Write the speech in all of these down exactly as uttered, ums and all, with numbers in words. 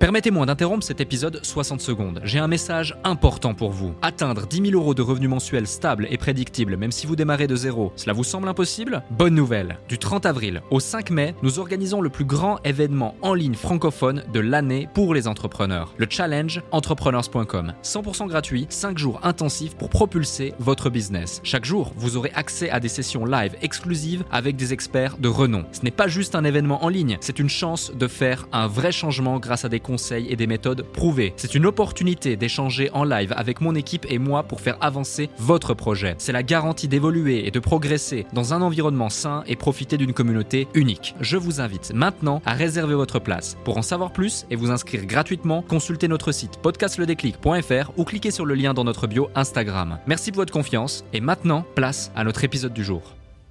Permettez-moi d'interrompre cet épisode soixante secondes. J'ai un message important pour vous. Atteindre dix mille euros de revenus mensuels stables et prédictibles, même si vous démarrez de zéro, cela vous semble impossible ? Bonne nouvelle. Du trente avril au cinq mai, nous organisons le plus grand événement en ligne francophone de l'année pour les entrepreneurs. Le Challenge Entrepreneurs point com. cent pour cent gratuit, cinq jours intensifs pour propulser votre business. Chaque jour, vous aurez accès à des sessions live exclusives avec des experts de renom. Ce n'est pas juste un événement en ligne, c'est une chance de faire un vrai changement grâce à des conseils et des méthodes prouvées. C'est une opportunité d'échanger en live avec mon équipe et moi pour faire avancer votre projet. C'est la garantie d'évoluer et de progresser dans un environnement sain et profiter d'une communauté unique. Je vous invite maintenant à réserver votre place. Pour en savoir plus et vous inscrire gratuitement, consultez notre site podcast le déclic point f r ou cliquez sur le lien dans notre bio Instagram. Merci pour votre confiance et maintenant, place à notre épisode du jour.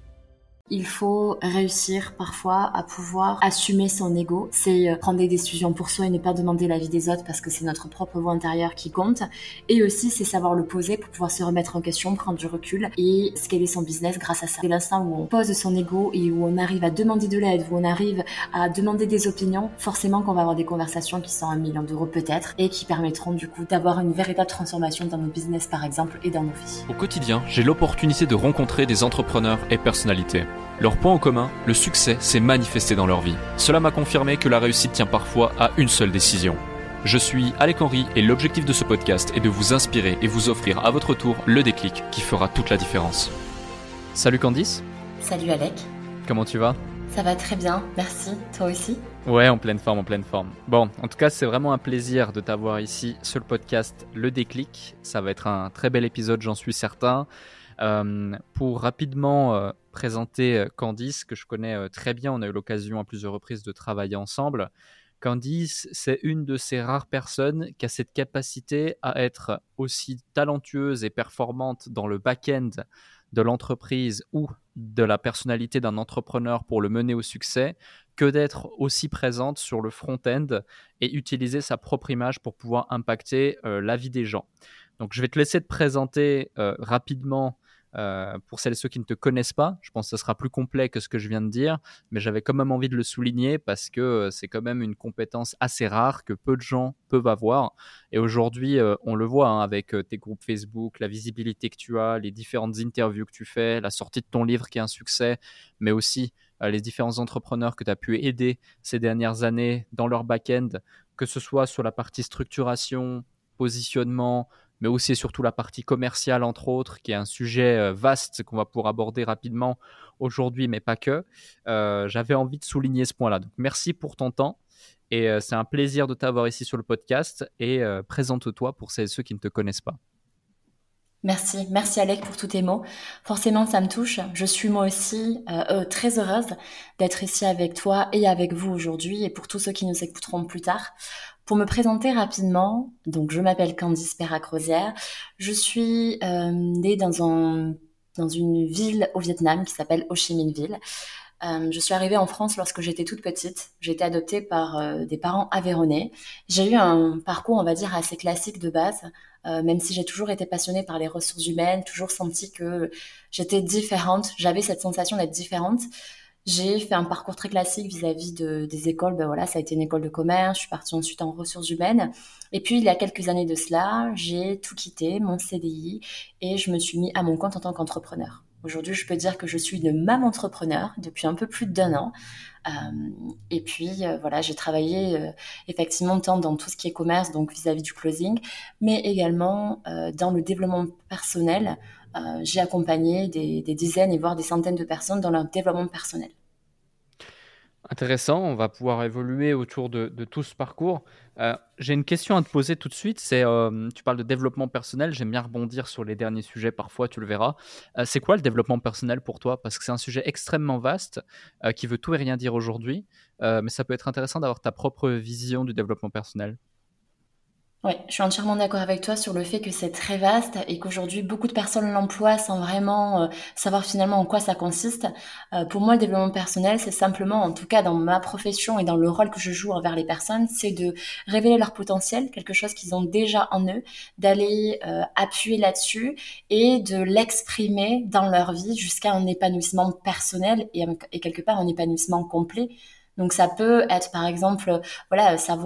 Il faut réussir parfois à pouvoir assumer son ego. C'est prendre des décisions pour soi et ne pas demander l'avis des autres parce que c'est notre propre voix intérieure qui compte. Et aussi, c'est savoir le poser pour pouvoir se remettre en question, prendre du recul et scaler son business grâce à ça. C'est l'instant où on pose son ego et où on arrive à demander de l'aide, où on arrive à demander des opinions, forcément qu'on va avoir des conversations qui sont à un million d'euros peut-être et qui permettront du coup d'avoir une véritable transformation dans nos business par exemple et dans nos vies. Au quotidien, j'ai l'opportunité de rencontrer des entrepreneurs et personnalités. Leur point en commun, le succès s'est manifesté dans leur vie. Cela m'a confirmé que la réussite tient parfois à une seule décision. Je suis Alec Henry et l'objectif de ce podcast est de vous inspirer et vous offrir à votre tour le déclic qui fera toute la différence. Salut Candice. Salut Alec. Comment tu vas ? Ça va très bien, merci. Toi aussi ? Ouais, en pleine forme, en pleine forme. Bon, en tout cas, c'est vraiment un plaisir de t'avoir ici sur le podcast Le Déclic. Ça va être un très bel épisode, j'en suis certain. Euh, pour rapidement euh, présenter euh, Candice, que je connais euh, très bien, on a eu l'occasion à plusieurs reprises de travailler ensemble. Candice, c'est une de ces rares personnes qui a cette capacité à être aussi talentueuse et performante dans le back-end de l'entreprise ou de la personnalité d'un entrepreneur pour le mener au succès, que d'être aussi présente sur le front-end et utiliser sa propre image pour pouvoir impacter euh, la vie des gens. Donc, je vais te laisser te présenter euh, rapidement euh, pour celles et ceux qui ne te connaissent pas. Je pense que ce sera plus complet que ce que je viens de dire, mais j'avais quand même envie de le souligner parce que euh, c'est quand même une compétence assez rare que peu de gens peuvent avoir. Et aujourd'hui, euh, on le voit hein, avec euh, tes groupes Facebook, la visibilité que tu as, les différentes interviews que tu fais, la sortie de ton livre qui est un succès, mais aussi euh, les différents entrepreneurs que tu as pu aider ces dernières années dans leur back-end, que ce soit sur la partie structuration, positionnement, mais aussi et surtout la partie commerciale, entre autres, qui est un sujet vaste qu'on va pouvoir aborder rapidement aujourd'hui, mais pas que. Euh, j'avais envie de souligner ce point-là. Donc, merci pour ton temps et euh, c'est un plaisir de t'avoir ici sur le podcast et euh, présente-toi pour celles et ceux qui ne te connaissent pas. Merci, merci Alec pour tous tes mots. Forcément, ça me touche. Je suis moi aussi euh, euh, très heureuse d'être ici avec toi et avec vous aujourd'hui et pour tous ceux qui nous écouteront plus tard. Pour me présenter rapidement, donc je m'appelle Candice Perrac-Rosière. Je suis euh, née dans, un, dans une ville au Vietnam qui s'appelle Ho Chi Minh Ville. Euh, je suis arrivée en France lorsque j'étais toute petite. J'ai été adoptée par euh, des parents aveyronnais. J'ai eu un parcours, on va dire, assez classique de base, euh, même si j'ai toujours été passionnée par les ressources humaines, toujours senti que j'étais différente. J'avais cette sensation d'être différente. J'ai fait un parcours très classique vis-à-vis de, des écoles. Ben voilà, ça a été une école de commerce. Je suis partie ensuite en ressources humaines. Et puis, il y a quelques années de cela, j'ai tout quitté, mon C D I, et je me suis mis à mon compte en tant qu'entrepreneur. Aujourd'hui, je peux dire que je suis une maman entrepreneur depuis un peu plus d'un an. Euh, et puis, euh, voilà, j'ai travaillé euh, effectivement tant dans tout ce qui est commerce, donc vis-à-vis du closing, mais également euh, dans le développement personnel. Euh, j'ai accompagné des, des dizaines et voire des centaines de personnes dans leur développement personnel. Intéressant, on va pouvoir évoluer autour de, de tout ce parcours. Euh, j'ai une question à te poser tout de suite. C'est, euh, tu parles de développement personnel, j'aime bien rebondir sur les derniers sujets parfois, tu le verras. Euh, c'est quoi le développement personnel pour toi ? Parce que c'est un sujet extrêmement vaste euh, qui veut tout et rien dire aujourd'hui, euh, mais ça peut être intéressant d'avoir ta propre vision du développement personnel. Oui, je suis entièrement d'accord avec toi sur le fait que c'est très vaste et qu'aujourd'hui, beaucoup de personnes l'emploient sans vraiment euh, savoir finalement en quoi ça consiste. Euh, pour moi, le développement personnel, c'est simplement, en tout cas dans ma profession et dans le rôle que je joue envers les personnes, c'est de révéler leur potentiel, quelque chose qu'ils ont déjà en eux, d'aller euh, appuyer là-dessus et de l'exprimer dans leur vie jusqu'à un épanouissement personnel et, et quelque part un épanouissement complet. Donc ça peut être par exemple, voilà, savoir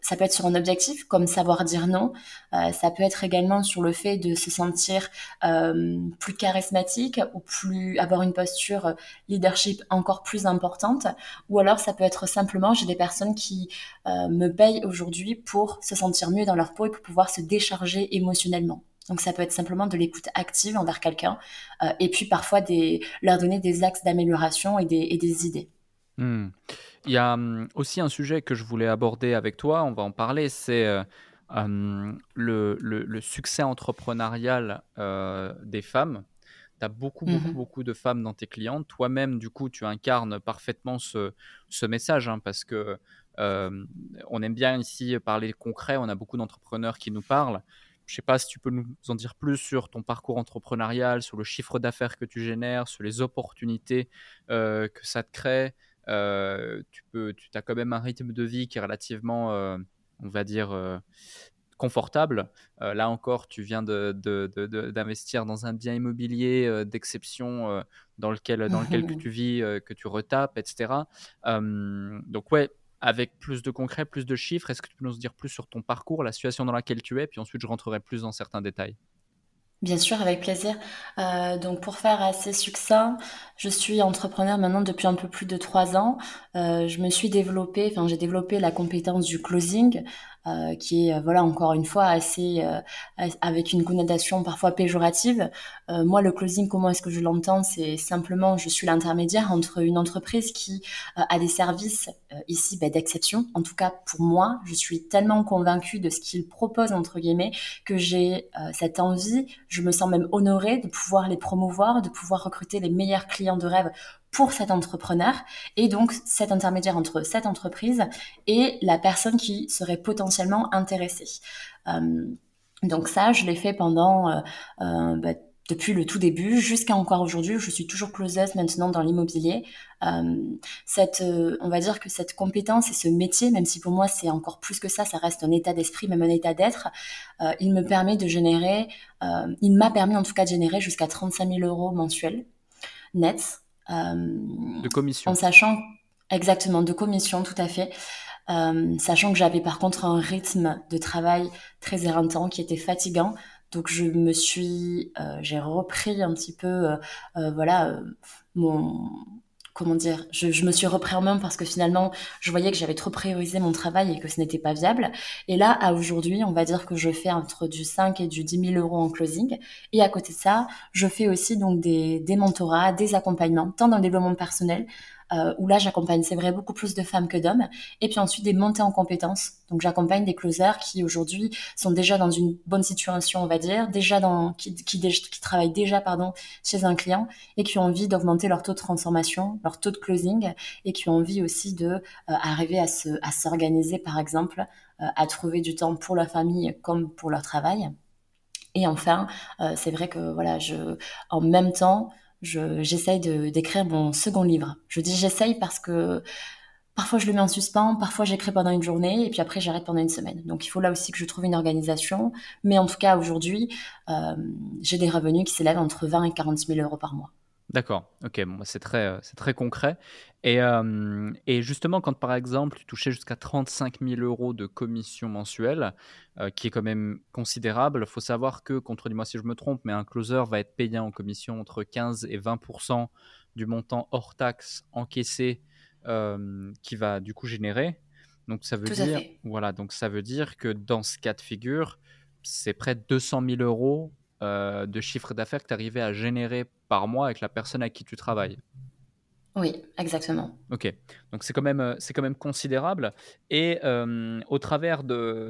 ça peut être sur un objectif, comme savoir dire non. Euh, ça peut être également sur le fait de se sentir euh, plus charismatique ou plus avoir une posture leadership encore plus importante. Ou alors, ça peut être simplement, j'ai des personnes qui euh, me payent aujourd'hui pour se sentir mieux dans leur peau et pour pouvoir se décharger émotionnellement. Donc, ça peut être simplement de l'écoute active envers quelqu'un euh, et puis parfois des, leur donner des axes d'amélioration et des, et des idées. Hmm. Il y a hum, aussi un sujet que je voulais aborder avec toi, on va en parler, c'est euh, hum, le, le- le succès entrepreneurial euh, des femmes. Tu as beaucoup, beaucoup, Mhm. beaucoup de femmes dans tes clientes. Toi-même, du coup, tu incarnes parfaitement ce, ce message hein, parce que euh, on aime bien ici parler concret. On a beaucoup d'entrepreneurs qui nous parlent. Je ne sais pas si tu peux nous en dire plus sur ton parcours entrepreneurial, sur le chiffre d'affaires que tu génères, sur les opportunités euh, que ça te crée. Euh, tu peux, tu as quand même un rythme de vie qui est relativement, euh, on va dire, euh, confortable. Euh, là encore, tu viens de, de- de- de- d'investir dans un bien immobilier euh, d'exception euh, dans lequel, dans lequel que tu vis, euh, que tu retapes, et cetera. Euh, donc ouais, avec plus de concret, plus de chiffres, est-ce que tu peux nous dire plus sur ton parcours, la situation dans laquelle tu es, puis ensuite je rentrerai plus dans certains détails. Bien sûr, avec plaisir. Euh, donc, pour faire assez succinct, je suis entrepreneur maintenant depuis un peu plus de trois ans. Euh, je me suis développée, enfin, j'ai développé la compétence du closing, euh, qui est, euh, voilà, encore une fois, assez, euh, as- avec une connotation parfois péjorative. Euh, moi, le closing, comment est-ce que je l'entends? C'est simplement, je suis l'intermédiaire entre une entreprise qui euh, a des services euh, ici ben, d'exception. En tout cas, pour moi, je suis tellement convaincue de ce qu'ils proposent, entre guillemets, que j'ai euh, cette envie, je me sens même honorée de pouvoir les promouvoir, de pouvoir recruter les meilleurs clients de rêve pour cet entrepreneur et donc cet intermédiaire entre cette entreprise et la personne qui serait potentiellement intéressée. Euh, donc ça, je l'ai fait pendant euh, euh, bah, depuis le tout début jusqu'à encore aujourd'hui. Je suis toujours closeuse maintenant dans l'immobilier. Euh, cette, euh, on va dire que cette compétence et ce métier, même si pour moi c'est encore plus que ça, ça reste un état d'esprit, même un état d'être, euh, il me permet de générer, euh, il m'a permis en tout cas de générer jusqu'à trente-cinq mille euros mensuels net, euh, De en commission. sachant exactement de commission tout à fait, euh, sachant que j'avais par contre un rythme de travail très éreintant qui était fatigant. Donc je me suis, euh, j'ai repris un petit peu, euh, euh, voilà, euh, mon, comment dire, je, je me suis repris en main parce que finalement, je voyais que j'avais trop priorisé mon travail et que ce n'était pas viable. Et là, à aujourd'hui, on va dire que je fais entre du cinq et du dix mille euros en closing. Et à côté de ça, je fais aussi donc des, des mentorats, des accompagnements, tant dans le développement personnel, euh, où là, j'accompagne, c'est vrai, beaucoup plus de femmes que d'hommes. Et puis ensuite, des montées en compétences. Donc, j'accompagne des closers qui aujourd'hui sont déjà dans une bonne situation, on va dire, déjà dans, qui, qui, qui travaillent déjà, pardon, chez un client et qui ont envie d'augmenter leur taux de transformation, leur taux de closing et qui ont envie aussi de euh, arriver à se, à s'organiser, par exemple, euh, à trouver du temps pour leur famille comme pour leur travail. Et enfin, euh, c'est vrai que voilà, je, en même temps, je, j'essaye de, d'écrire mon second livre. Je dis j'essaye parce que parfois je le mets en suspens, parfois j'écris pendant une journée et puis après j'arrête pendant une semaine. Donc il faut là aussi que je trouve une organisation. Mais en tout cas, aujourd'hui, euh, j'ai des revenus qui s'élèvent entre vingt et quarante mille euros par mois. D'accord, ok, bon, bah, c'est très, euh, c'est très concret. Et, euh, et justement, quand par exemple, tu touchais jusqu'à trente-cinq mille euros de commission mensuelle, euh, qui est quand même considérable, il faut savoir que, contredis-moi si je me trompe, mais un closer va être payé en commission entre quinze et vingt pour cent du montant hors taxe encaissé euh, qui va du coup générer. Donc ça veut Tout à dire, fait. voilà, donc ça veut dire que dans ce cas de figure, c'est près de deux cent mille euros euh, de chiffre d'affaires que tu arrivais à générer par mois avec la personne avec qui tu travailles. Oui, exactement. Ok, donc c'est quand même, euh, c'est quand même considérable. Et euh, au travers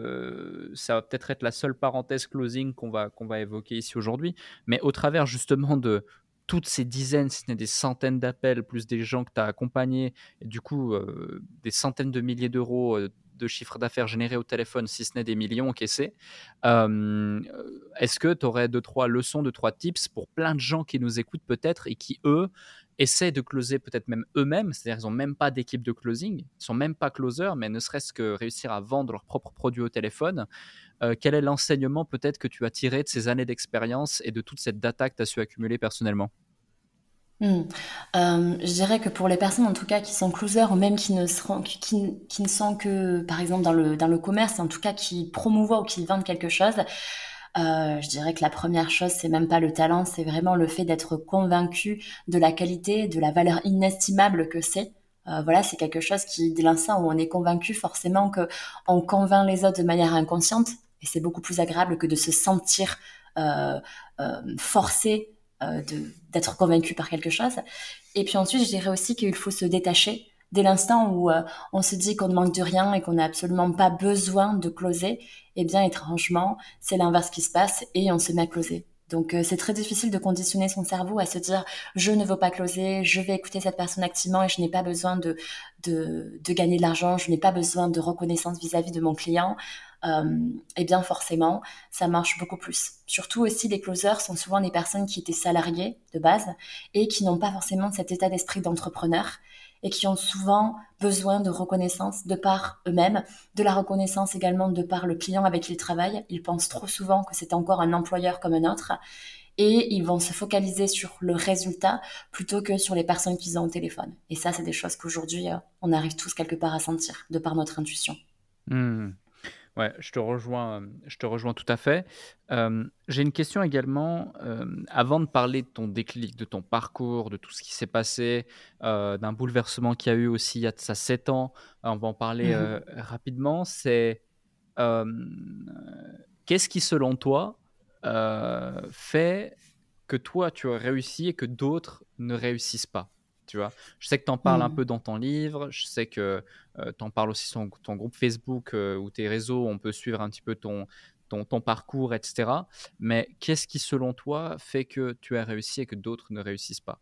de, ça va peut-être être la seule parenthèse closing qu'on va, qu'on va évoquer ici aujourd'hui, mais au travers justement de toutes ces dizaines, si ce n'est des centaines d'appels, plus des gens que tu as accompagnés, et du coup euh, des centaines de milliers d'euros euh, de chiffre d'affaires généré au téléphone, si ce n'est des millions encaissés, euh, est-ce que tu aurais deux, trois leçons, deux, trois tips pour plein de gens qui nous écoutent peut-être et qui, eux, essaient de closer peut-être même eux-mêmes, c'est-à-dire qu'ils n'ont même pas d'équipe de closing, ils ne sont même pas closers, mais ne serait-ce que réussir à vendre leurs propres produits au téléphone. Euh, quel est l'enseignement peut-être que tu as tiré de ces années d'expérience et de toute cette data que tu as su accumuler personnellement? Mmh. Euh, je dirais que pour les personnes en tout cas qui sont closers ou même qui ne seront, qui, qui, qui ne sont que par exemple dans le, dans le commerce, en tout cas qui promouvoient ou qui vendent quelque chose, euh, je dirais que la première chose, c'est même pas le talent, c'est vraiment le fait d'être convaincu de la qualité, de la valeur inestimable que c'est. Euh, voilà, c'est quelque chose qui, dès l'instant où on est convaincu, forcément que on convainc les autres de manière inconsciente, et c'est beaucoup plus agréable que de se sentir euh, euh, forcé euh, de, d'être convaincu par quelque chose. Et puis ensuite, je dirais aussi qu'il faut se détacher. Dès l'instant où euh, on se dit qu'on ne manque de rien et qu'on n'a absolument pas besoin de closer, eh bien étrangement, c'est l'inverse qui se passe et on se met à closer. Donc euh, c'est très difficile de conditionner son cerveau à se dire je ne veux pas closer, je vais écouter cette personne activement et je n'ai pas besoin de, de, de gagner de l'argent, je n'ai pas besoin de reconnaissance vis-à-vis de mon client. Euh, eh bien forcément, ça marche beaucoup plus. Surtout aussi, les closers sont souvent des personnes qui étaient salariées de base et qui n'ont pas forcément cet état d'esprit d'entrepreneur et qui ont souvent besoin de reconnaissance de par eux-mêmes, de la reconnaissance également de par le client avec qui ils travaillent. Ils pensent trop souvent que c'est encore un employeur comme un autre et ils vont se focaliser sur le résultat plutôt que sur les personnes qu'ils ont au téléphone. Et ça, c'est des choses qu'aujourd'hui, euh, on arrive tous quelque part à sentir de par notre intuition. Hmm. Ouais, je te rejoins, euh, je te rejoins tout à fait. Euh, j'ai une question également, euh, avant de parler de ton déclic, de ton parcours, de tout ce qui s'est passé, euh, d'un bouleversement qu'il y a eu aussi il y a de ça sept ans, euh, on va en parler euh, Mhm. rapidement, c'est euh, qu'est-ce qui selon toi euh, fait que toi tu as réussi et que d'autres ne réussissent pas? Tu vois, je sais que tu en parles un peu Mhm. dans ton livre, je sais que euh, tu en parles aussi sur ton groupe Facebook euh, ou tes réseaux, on peut suivre un petit peu ton, ton, ton parcours, et cetera. Mais qu'est-ce qui, selon toi, fait que tu as réussi et que d'autres ne réussissent pas?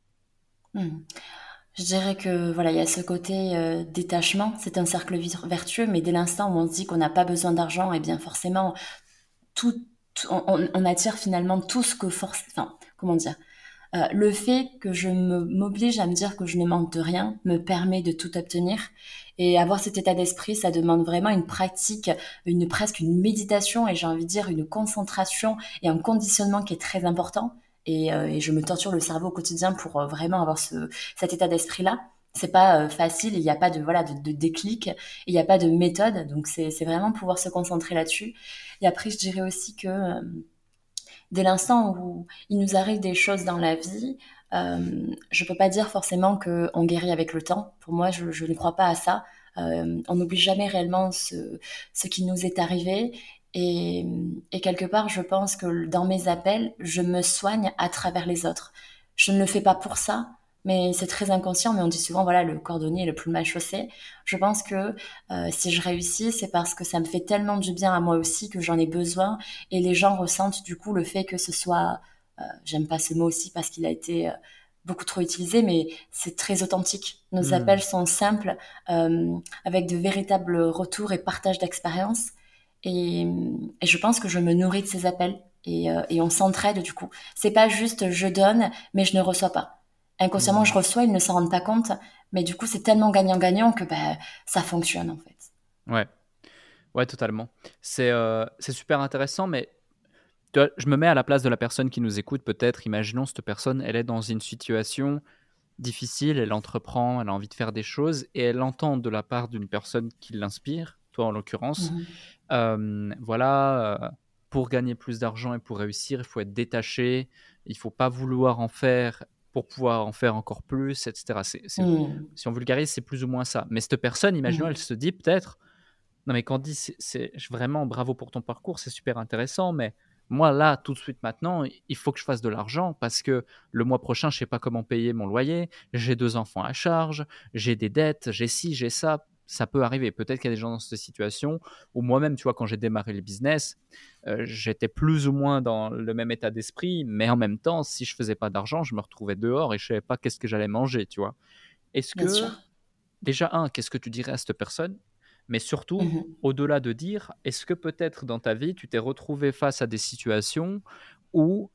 Mhm. Je dirais que voilà, il y a ce côté euh, détachement, c'est un cercle vir- vertueux, mais dès l'instant où on se dit qu'on n'a pas besoin d'argent, eh bien forcément, tout, tout- on, on- on attire finalement tout ce que force, enfin, comment dire, Euh, le fait que je me m'oblige à me dire que je ne manque de rien me permet de tout obtenir. Et avoir cet état d'esprit, ça demande vraiment une pratique, une presque une méditation et j'ai envie de dire une concentration et un conditionnement qui est très important. Et, euh, et je me torture le cerveau au quotidien pour euh, vraiment avoir ce, cet état d'esprit-là. C'est pas euh, facile, il n'y a pas de voilà de, de déclic, il n'y a pas de méthode, donc c'est c'est vraiment pouvoir se concentrer là-dessus. Et après, je dirais aussi que euh, dès l'instant où il nous arrive des choses dans la vie, euh, je peux pas dire forcément qu'on guérit avec le temps. Pour moi, je, je ne crois pas à ça. Euh, on n'oublie jamais réellement ce, ce qui nous est arrivé. Et, et quelque part, je pense que dans mes appels, je me soigne à travers les autres. Je ne le fais pas pour ça, mais c'est très inconscient. Mais on dit souvent, voilà, le cordonnier est le plus mal chaussé. Je pense que euh, si je réussis, c'est parce que ça me fait tellement du bien à moi aussi que j'en ai besoin et les gens ressentent du coup le fait que ce soit, euh, j'aime pas ce mot aussi parce qu'il a été euh, beaucoup trop utilisé, mais c'est très authentique. Nos appels Hmm. sont simples, euh, avec de véritables retours et partage d'expériences. Et, et je pense que je me nourris de ces appels et, euh, et on s'entraide du coup. C'est pas juste je donne, mais je ne reçois pas. Inconsciemment, je Hmm. reçois, ils ne s'en rendent pas compte, mais du coup, c'est tellement gagnant-gagnant que bah, ça fonctionne en fait. Ouais, ouais, totalement. C'est euh, c'est super intéressant, mais tu vois, je me mets à la place de la personne qui nous écoute, peut-être. Imaginons cette personne, elle est dans une situation difficile, elle entreprend, elle a envie de faire des choses et elle entend de la part d'une personne qui l'inspire, toi en l'occurrence, Mhm. euh, voilà, euh, pour gagner plus d'argent et pour réussir, il faut être détaché, il faut pas vouloir en faire pour pouvoir en faire encore plus, et cetera. C'est, c'est- Mhm. si on vulgarise, c'est plus ou moins ça. Mais cette personne, imaginons, elle Mhm. se dit peut-être, non mais Candy, c'est, c'est vraiment bravo pour ton parcours, c'est super intéressant, mais moi là, tout de suite maintenant, il faut que je fasse de l'argent parce que le mois prochain, je sais pas comment payer mon loyer, j'ai deux enfants à charge, j'ai des dettes, j'ai ci, j'ai ça. Ça peut arriver. Peut-être qu'il y a des gens dans cette situation où moi-même, tu vois, quand j'ai démarré le business, euh, j'étais plus ou moins dans le même état d'esprit, mais en même temps, si je faisais pas d'argent, je me retrouvais dehors et je savais pas qu'est-ce que j'allais manger, tu vois. Est-ce Bien sûr. que déjà, un, qu'est-ce que tu dirais à cette personne? Mais surtout, Mhm. au-delà de dire, est-ce que peut-être dans ta vie, tu t'es retrouvé face à des situations où,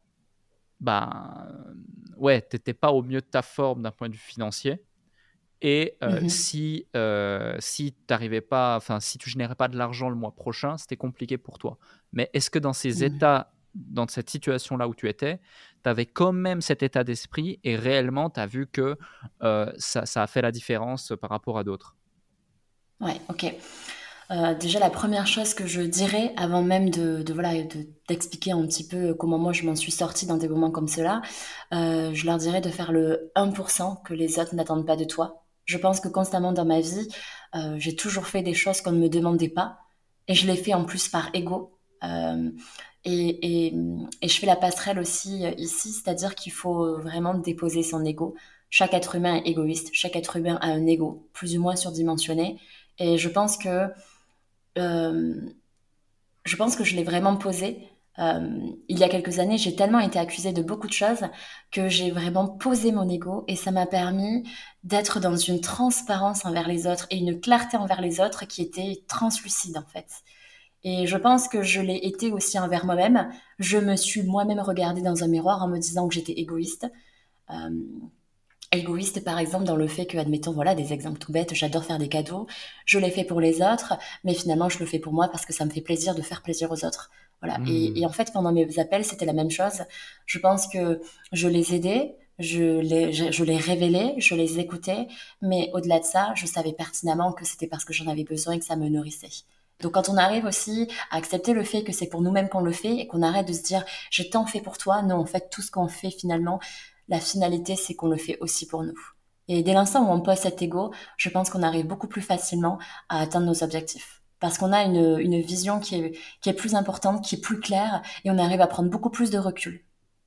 bah, ouais, tu n'étais pas au mieux de ta forme d'un point de vue financier et euh, Mhm. si, euh, si t'arrivais pas, enfin, si tu générais pas de l'argent le mois prochain, c'était compliqué pour toi. Mais est-ce que dans ces Mhm. états dans cette situation-là où tu étais, tu avais quand même cet état d'esprit et réellement, tu as vu que euh, ça, ça a fait la différence par rapport à d'autres. Ouais, ok. Euh, déjà, la première chose que je dirais, avant même de, de voilà, de- d'expliquer un petit peu comment moi je m'en suis sortie dans des moments comme cela, euh, je leur dirais de faire le un pour cent que les autres n'attendent pas de toi. Je pense que constamment dans ma vie, euh, j'ai toujours fait des choses qu'on ne me demandait pas, et je l'ai fait en plus par ego. Euh, et, et, et je fais la passerelle aussi euh, ici, c'est-à-dire qu'il faut vraiment déposer son ego. Chaque être humain est égoïste, chaque être humain a un ego plus ou moins surdimensionné. Et je pense que euh, je pense que je l'ai vraiment posé. Euh, il y a quelques années, j'ai tellement été accusée de beaucoup de choses que j'ai vraiment posé mon ego et ça m'a permis d'être dans une transparence envers les autres et une clarté envers les autres qui était translucide en fait. Et je pense que je l'ai été aussi envers moi-même. Je me suis moi-même regardée dans un miroir en me disant que j'étais égoïste. Euh, Égoïste, par exemple, dans le fait que, admettons, voilà, des exemples tout bêtes, j'adore faire des cadeaux, je les fais pour les autres, mais finalement, je le fais pour moi parce que ça me fait plaisir de faire plaisir aux autres. Voilà. Et, et Hmm. en fait, pendant mes appels, c'était la même chose. Je pense que je les aidais, je les, je, je les révélais, je les écoutais, mais au-delà de ça, je savais pertinemment que c'était parce que j'en avais besoin et que ça me nourrissait. Donc quand on arrive aussi à accepter le fait que c'est pour nous-mêmes qu'on le fait et qu'on arrête de se dire j'ai tant fait pour toi, non, en fait tout ce qu'on fait finalement, la finalité, c'est qu'on le fait aussi pour nous. Et dès l'instant où on pose cet ego, je pense qu'on arrive beaucoup plus facilement à atteindre nos objectifs. Parce qu'on a une, une vision qui est, qui est plus importante, qui est plus claire, et on arrive à prendre beaucoup plus de recul.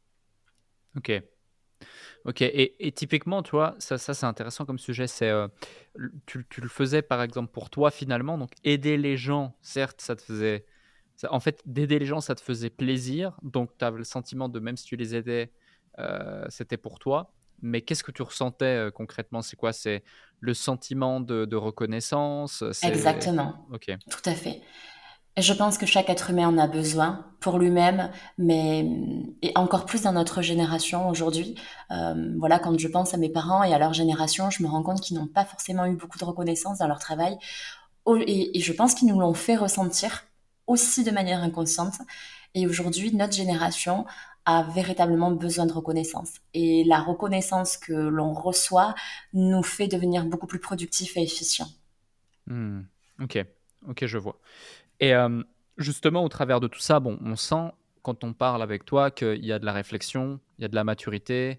Ok. Ok, et, et typiquement, tu vois, ça, ça c'est intéressant comme sujet. C'est, euh, l- tu, tu le faisais par exemple pour toi finalement, donc aider les gens, certes, ça te faisait. ça- en fait, d'aider les gens, ça te faisait plaisir, donc tu avais le sentiment de même si tu les aidais, euh, c'était pour toi. Mais qu'est-ce que tu ressentais euh, concrètement? C'est quoi? C'est le sentiment de, de reconnaissance? C'est. Exactement. Ok. Tout à fait. Et je pense que chaque être humain en a besoin pour lui-même, mais et encore plus dans notre génération aujourd'hui. Euh, voilà, quand je pense à mes parents et à leur génération, je me rends compte qu'ils n'ont pas forcément eu beaucoup de reconnaissance dans leur travail. Au- Et, et je pense qu'ils nous l'ont fait ressentir aussi de manière inconsciente. Et aujourd'hui, notre génération a véritablement besoin de reconnaissance. Et la reconnaissance que l'on reçoit nous fait devenir beaucoup plus productifs et efficients. Hmm. Ok, ok, je vois. Et euh, justement, au travers de tout ça, bon, on sent quand on parle avec toi qu'il y a de la réflexion, il y a de la maturité.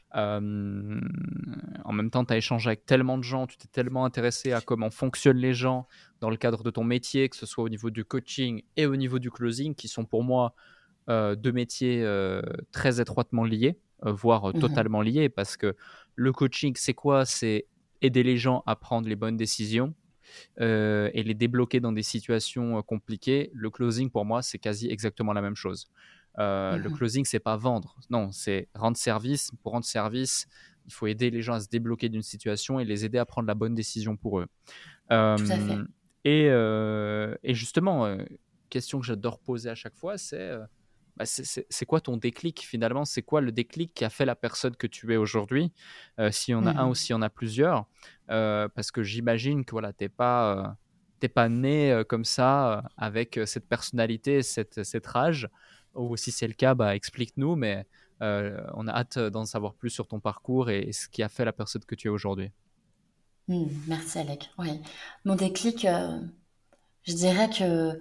Euh, En même temps, tu as échangé avec tellement de gens, tu t'es tellement intéressé à comment fonctionnent les gens dans le cadre de ton métier, que ce soit au niveau du coaching et au niveau du closing, qui sont pour moi euh, deux métiers euh, très étroitement liés, euh, voire euh, Mhm. totalement liés, parce que le coaching, c'est quoi? C'est aider les gens à prendre les bonnes décisions euh, et les débloquer dans des situations euh, compliquées. Le closing, pour moi, c'est quasi exactement la même chose. Euh, le Mhm. closing, c'est pas vendre, non, c'est rendre service. Pour rendre service, il faut aider les gens à se débloquer d'une situation et les aider à prendre la bonne décision pour eux. Tout à Euh, fait. et, euh, et justement, euh, question que j'adore poser à chaque fois, c'est euh, bah, c'est c'est- c'est quoi ton déclic finalement? C'est quoi le déclic qui a fait la personne que tu es aujourd'hui? Euh, s'il y en a un ou Mhm. s'il y en a plusieurs. Euh, parce que j'imagine que voilà, t'es pas, euh, t'es pas né euh, comme ça, euh, avec euh, cette personnalité, cette, cette rage. Ou si c'est le cas, bah, explique-nous, mais euh, on a hâte d'en savoir plus sur ton parcours et, et ce qui a fait la personne que tu es aujourd'hui. Hmm, merci Alec. Oui. Mon déclic, euh, je dirais que,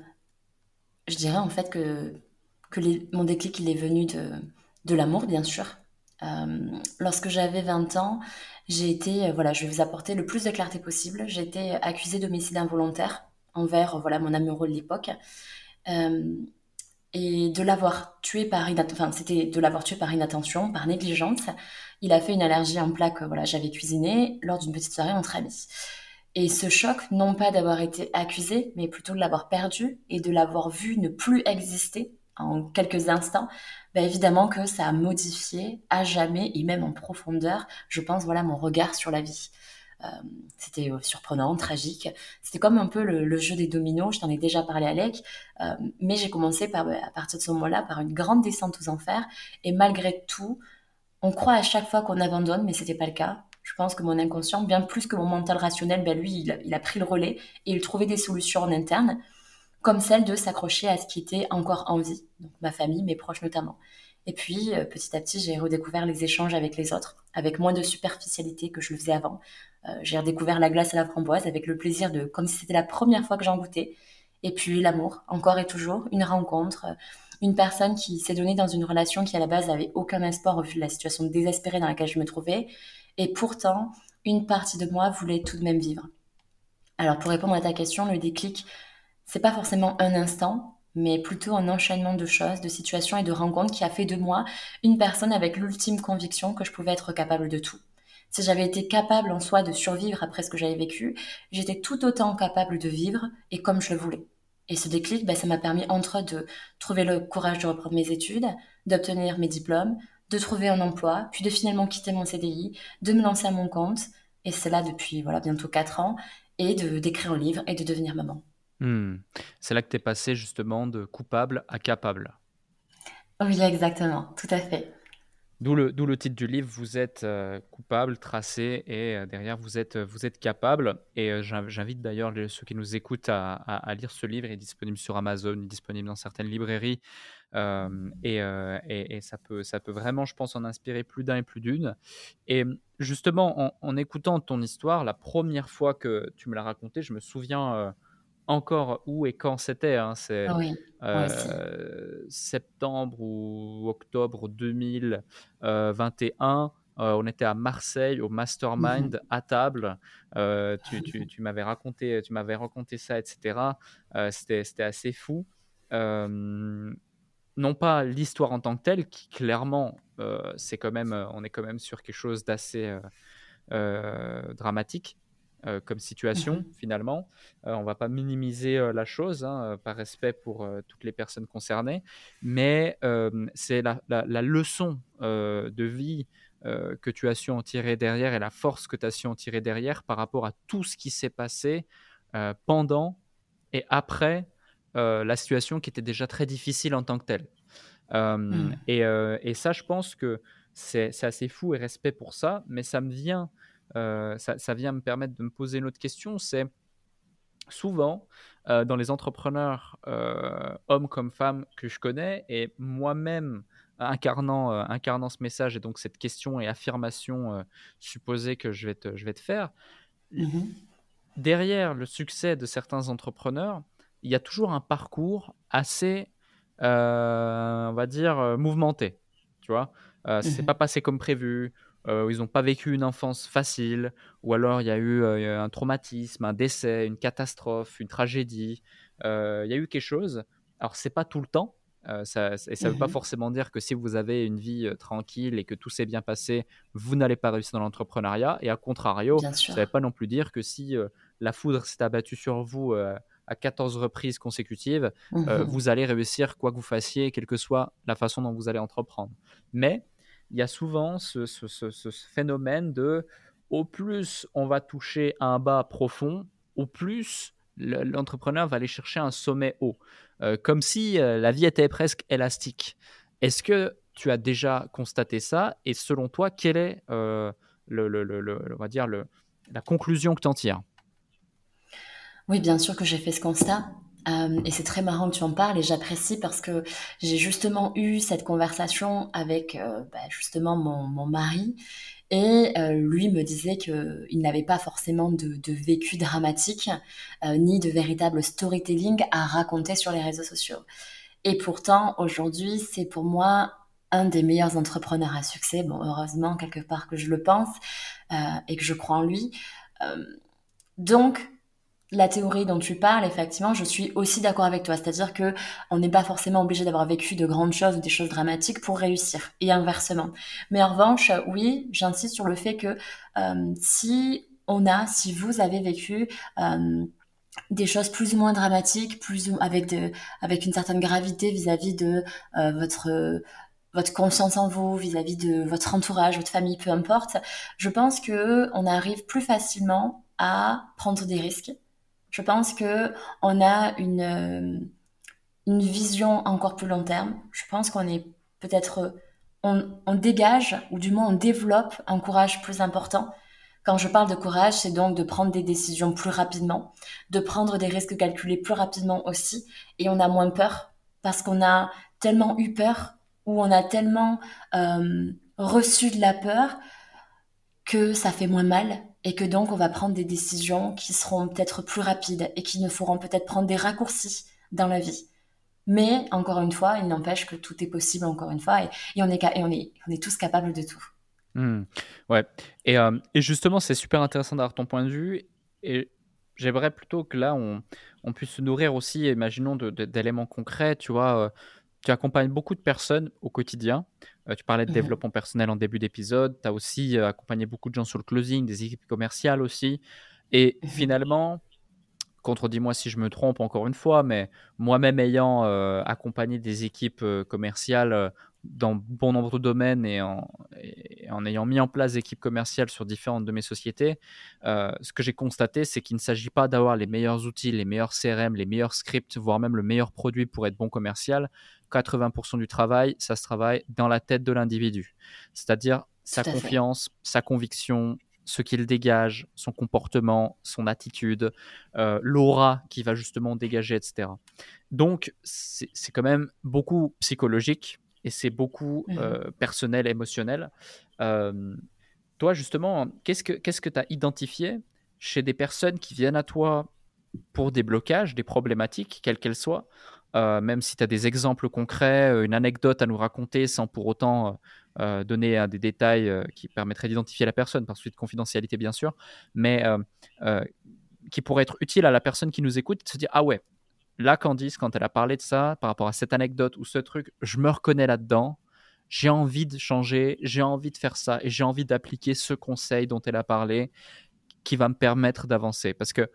je dirais en fait que, que les- mon déclic, il est venu de, de l'amour, bien sûr. Euh, Lorsque j'avais vingt ans, j'ai été, euh, voilà, je vais vous apporter le plus de clarté possible. J'ai été accusée d'homicide involontaire envers, euh, voilà, mon amoureux de l'époque. Euh, et de l'avoir tué par inattention, enfin, c'était de l'avoir tué par inattention, par négligence. Il a fait une allergie en plaques, euh, voilà, j'avais cuisiné lors d'une petite soirée entre amis. Et ce choc, non pas d'avoir été accusé, mais plutôt de l'avoir perdu et de l'avoir vu ne plus exister en quelques instants, bah évidemment que ça a modifié à jamais et même en profondeur, je pense, voilà, mon regard sur la vie. Euh, C'était euh, surprenant, tragique. C'était comme un peu le, le jeu des dominos, je t'en ai déjà parlé Alec, euh, mais j'ai commencé par, à partir de ce moment-là par une grande descente aux enfers et malgré tout, on croit à chaque fois qu'on abandonne, mais c'était pas le cas. Je pense que mon inconscient, bien plus que mon mental rationnel, ben lui, il a, il a pris le relais et il trouvait des solutions en interne comme celle de s'accrocher à ce qui était encore en vie, donc ma famille, mes proches notamment. Et puis, euh, petit à petit, j'ai redécouvert les échanges avec les autres, avec moins de superficialité que je le faisais avant. Euh, j'ai redécouvert la glace à la framboise avec le plaisir de, comme si c'était la première fois que j'en goûtais. Et puis l'amour, encore et toujours, une rencontre, euh, une personne qui s'est donnée dans une relation qui à la base n'avait aucun espoir au vu de la situation désespérée dans laquelle je me trouvais. Et pourtant, une partie de moi voulait tout de même vivre. Alors pour répondre à ta question, le déclic, c'est pas forcément un instant, mais plutôt un enchaînement de choses, de situations et de rencontres qui a fait de moi une personne avec l'ultime conviction que je pouvais être capable de tout. Si j'avais été capable en soi de survivre après ce que j'avais vécu, j'étais tout autant capable de vivre et comme je le voulais. Et ce déclic, ben, ça m'a permis entre autres de trouver le courage de reprendre mes études, d'obtenir mes diplômes, de trouver un emploi, puis de finalement quitter mon C D I, de me lancer à mon compte, et c'est là depuis voilà, bientôt quatre ans, et de d'écrire un livre et de devenir maman. Hmm. C'est là que tu es passé justement de coupable à capable. Oui, exactement, tout à fait. D'où le, d'où le titre du livre, vous êtes euh, coupable, tracé, et euh, derrière, vous êtes, vous êtes capable. Et euh, j'in- j'invite d'ailleurs les- ceux qui nous écoutent à, à- à lire ce livre. Il est disponible sur Amazon, il est disponible dans certaines librairies. euh, et, euh, et- et ça peut, ça peut vraiment, je pense, en inspirer plus d'un et plus d'une. Et justement, en, en écoutant ton histoire, la première fois que tu me l'as racontée, je me souviens euh, encore où et quand c'était. Hein. C'est Oui, moi aussi. euh, septembre ou octobre deux mille vingt et un. Euh, on était à Marseille au Mhm. Mastermind à table. Euh, tu, tu- tu m'avais raconté, tu m'avais raconté ça, et cetera. Euh, c'était, c'était assez fou. Euh, non pas l'histoire en tant que telle, qui clairement, euh, c'est quand même, euh, on est quand même sur quelque chose d'assez euh, euh, dramatique euh, comme situation Mhm. finalement. Euh, on va pas minimiser euh, la chose, hein, euh, par respect pour euh, toutes les personnes concernées, mais euh, c'est la, la- la leçon euh, de vie euh, que tu as su en tirer derrière et la force que tu as su en tirer derrière par rapport à tout ce qui s'est passé euh, pendant et après euh, la situation qui était déjà très difficile en tant que telle. Euh, Mhm. et, euh, et ça, je pense que c'est c'est assez fou et respect pour ça, mais ça me vient, euh, ça, ça vient me permettre de me poser une autre question, c'est souvent euh, dans les entrepreneurs, euh, hommes comme femmes que je connais, et moi-même incarnant, euh, incarnant ce message et donc cette question et affirmation euh, supposée que je vais te, je vais te faire, l- Mhm. derrière le succès de certains entrepreneurs, il y a toujours un parcours assez, euh, on va dire, euh, mouvementé. Tu vois, euh, c'est pas Mhm. passé comme prévu. Euh, ils n'ont pas vécu une enfance facile, ou alors il y a eu euh, un traumatisme, un décès, une catastrophe, une tragédie. Euh, il y a eu quelque chose. Alors c'est pas tout le temps. Euh, ça, et ça ne veut pas Mhm. forcément dire que si vous avez une vie euh, tranquille et que tout s'est bien passé, vous n'allez pas réussir dans l'entrepreneuriat. Et à contrario, Bien ça ne veut sûr. pas non plus dire que si euh, la foudre s'est abattue sur vous euh, à quatorze reprises consécutives, euh, Mhm. vous allez réussir quoi que vous fassiez, quelle que soit la façon dont vous allez entreprendre. Mais il y a souvent ce, ce- ce- ce phénomène de au plus on va toucher un bas profond, au plus le- l'entrepreneur va aller chercher un sommet haut. Euh, comme si euh, la vie était presque élastique. Est-ce que tu as déjà constaté ça? Et selon toi, quelle est, euh, le, le- le- le- on va dire, le, la conclusion que tu en tires? Oui, bien sûr que j'ai fait ce constat. Euh, et c'est très marrant que tu en parles et j'apprécie parce que j'ai justement eu cette conversation avec euh, bah, justement mon, mon mari et euh, lui me disait qu'il n'avait pas forcément de, de vécu dramatique euh, ni de véritable storytelling à raconter sur les réseaux sociaux. Et pourtant, aujourd'hui, c'est pour moi un des meilleurs entrepreneurs à succès. Bon, heureusement, quelque part que je le pense euh, et que je crois en lui. Euh, donc, la théorie dont tu parles, effectivement, je suis aussi d'accord avec toi. C'est-à-dire que on n'est pas forcément obligé d'avoir vécu de grandes choses ou des choses dramatiques pour réussir, et inversement. Mais en revanche, oui, j'insiste sur le fait que euh, si on a, si vous avez vécu euh, des choses plus ou moins dramatiques, plus ou, avec de, avec une certaine gravité vis-à-vis de euh, votre euh, votre confiance en vous, vis-à-vis de votre entourage, votre famille, peu importe, je pense que on arrive plus facilement à prendre des risques. Je pense que on a une, euh, une vision encore plus long terme. Je pense qu'on est peut-être, on, on dégage, ou du moins on développe un courage plus important Quand je parle de courage, c'est donc de prendre des décisions plus rapidement, de prendre des risques calculés plus rapidement aussi, et on a moins peur parce qu'on a tellement eu peur ou on a tellement euh, reçu de la peur que ça fait moins mal et que donc on va prendre des décisions qui seront peut-être plus rapides et qui nous feront peut-être prendre des raccourcis dans la vie. Mais encore une fois, il n'empêche que tout est possible encore une fois et, et, on, est, et on, est, on est tous capables de tout. Mmh, ouais, et, euh, et justement, c'est super intéressant d'avoir ton point de vue. Et j'aimerais plutôt que là, on, on puisse se nourrir aussi, imaginons, de, de, d'éléments concrets. Tu vois, euh, tu accompagnes beaucoup de personnes au quotidien. Euh, tu parlais de mmh. développement personnel en début d'épisode. Tu as aussi euh, accompagné beaucoup de gens sur le closing, des équipes commerciales aussi. Et mmh. finalement, contredis-moi si je me trompe encore une fois, mais moi-même ayant euh, accompagné des équipes euh, commerciales euh, dans bon nombre de domaines et en, et en ayant mis en place des équipes commerciales sur différentes de mes sociétés, euh, ce que j'ai constaté, c'est qu'il ne s'agit pas d'avoir les meilleurs outils, les meilleurs C R M, les meilleurs scripts, voire même le meilleur produit pour être bon commercial. quatre-vingts pour cent du travail, ça se travaille dans la tête de l'individu, c'est-à-dire sa confiance, sa conviction, ce qu'il dégage, son comportement, son attitude, euh, l'aura qu'il va justement dégager, et cetera. Donc, c'est, c'est quand même beaucoup psychologique et c'est beaucoup mmh. euh, personnel, émotionnel. Euh, toi, justement, qu'est-ce que qu'est-ce que tu as identifié chez des personnes qui viennent à toi pour des blocages, des problématiques, quelles qu'elles soient, euh, même si tu as des exemples concrets, une anecdote à nous raconter sans pour autant... Euh, Euh, donner euh, des détails euh, qui permettraient d'identifier la personne par suite de confidentialité bien sûr, mais euh, euh, qui pourrait être utile à la personne qui nous écoute, de se dire ah ouais, là Candice, quand elle a parlé de ça par rapport à cette anecdote ou ce truc, je me reconnais là-dedans, j'ai envie de changer, j'ai envie de faire ça et j'ai envie d'appliquer ce conseil dont elle a parlé qui va me permettre d'avancer. Parce que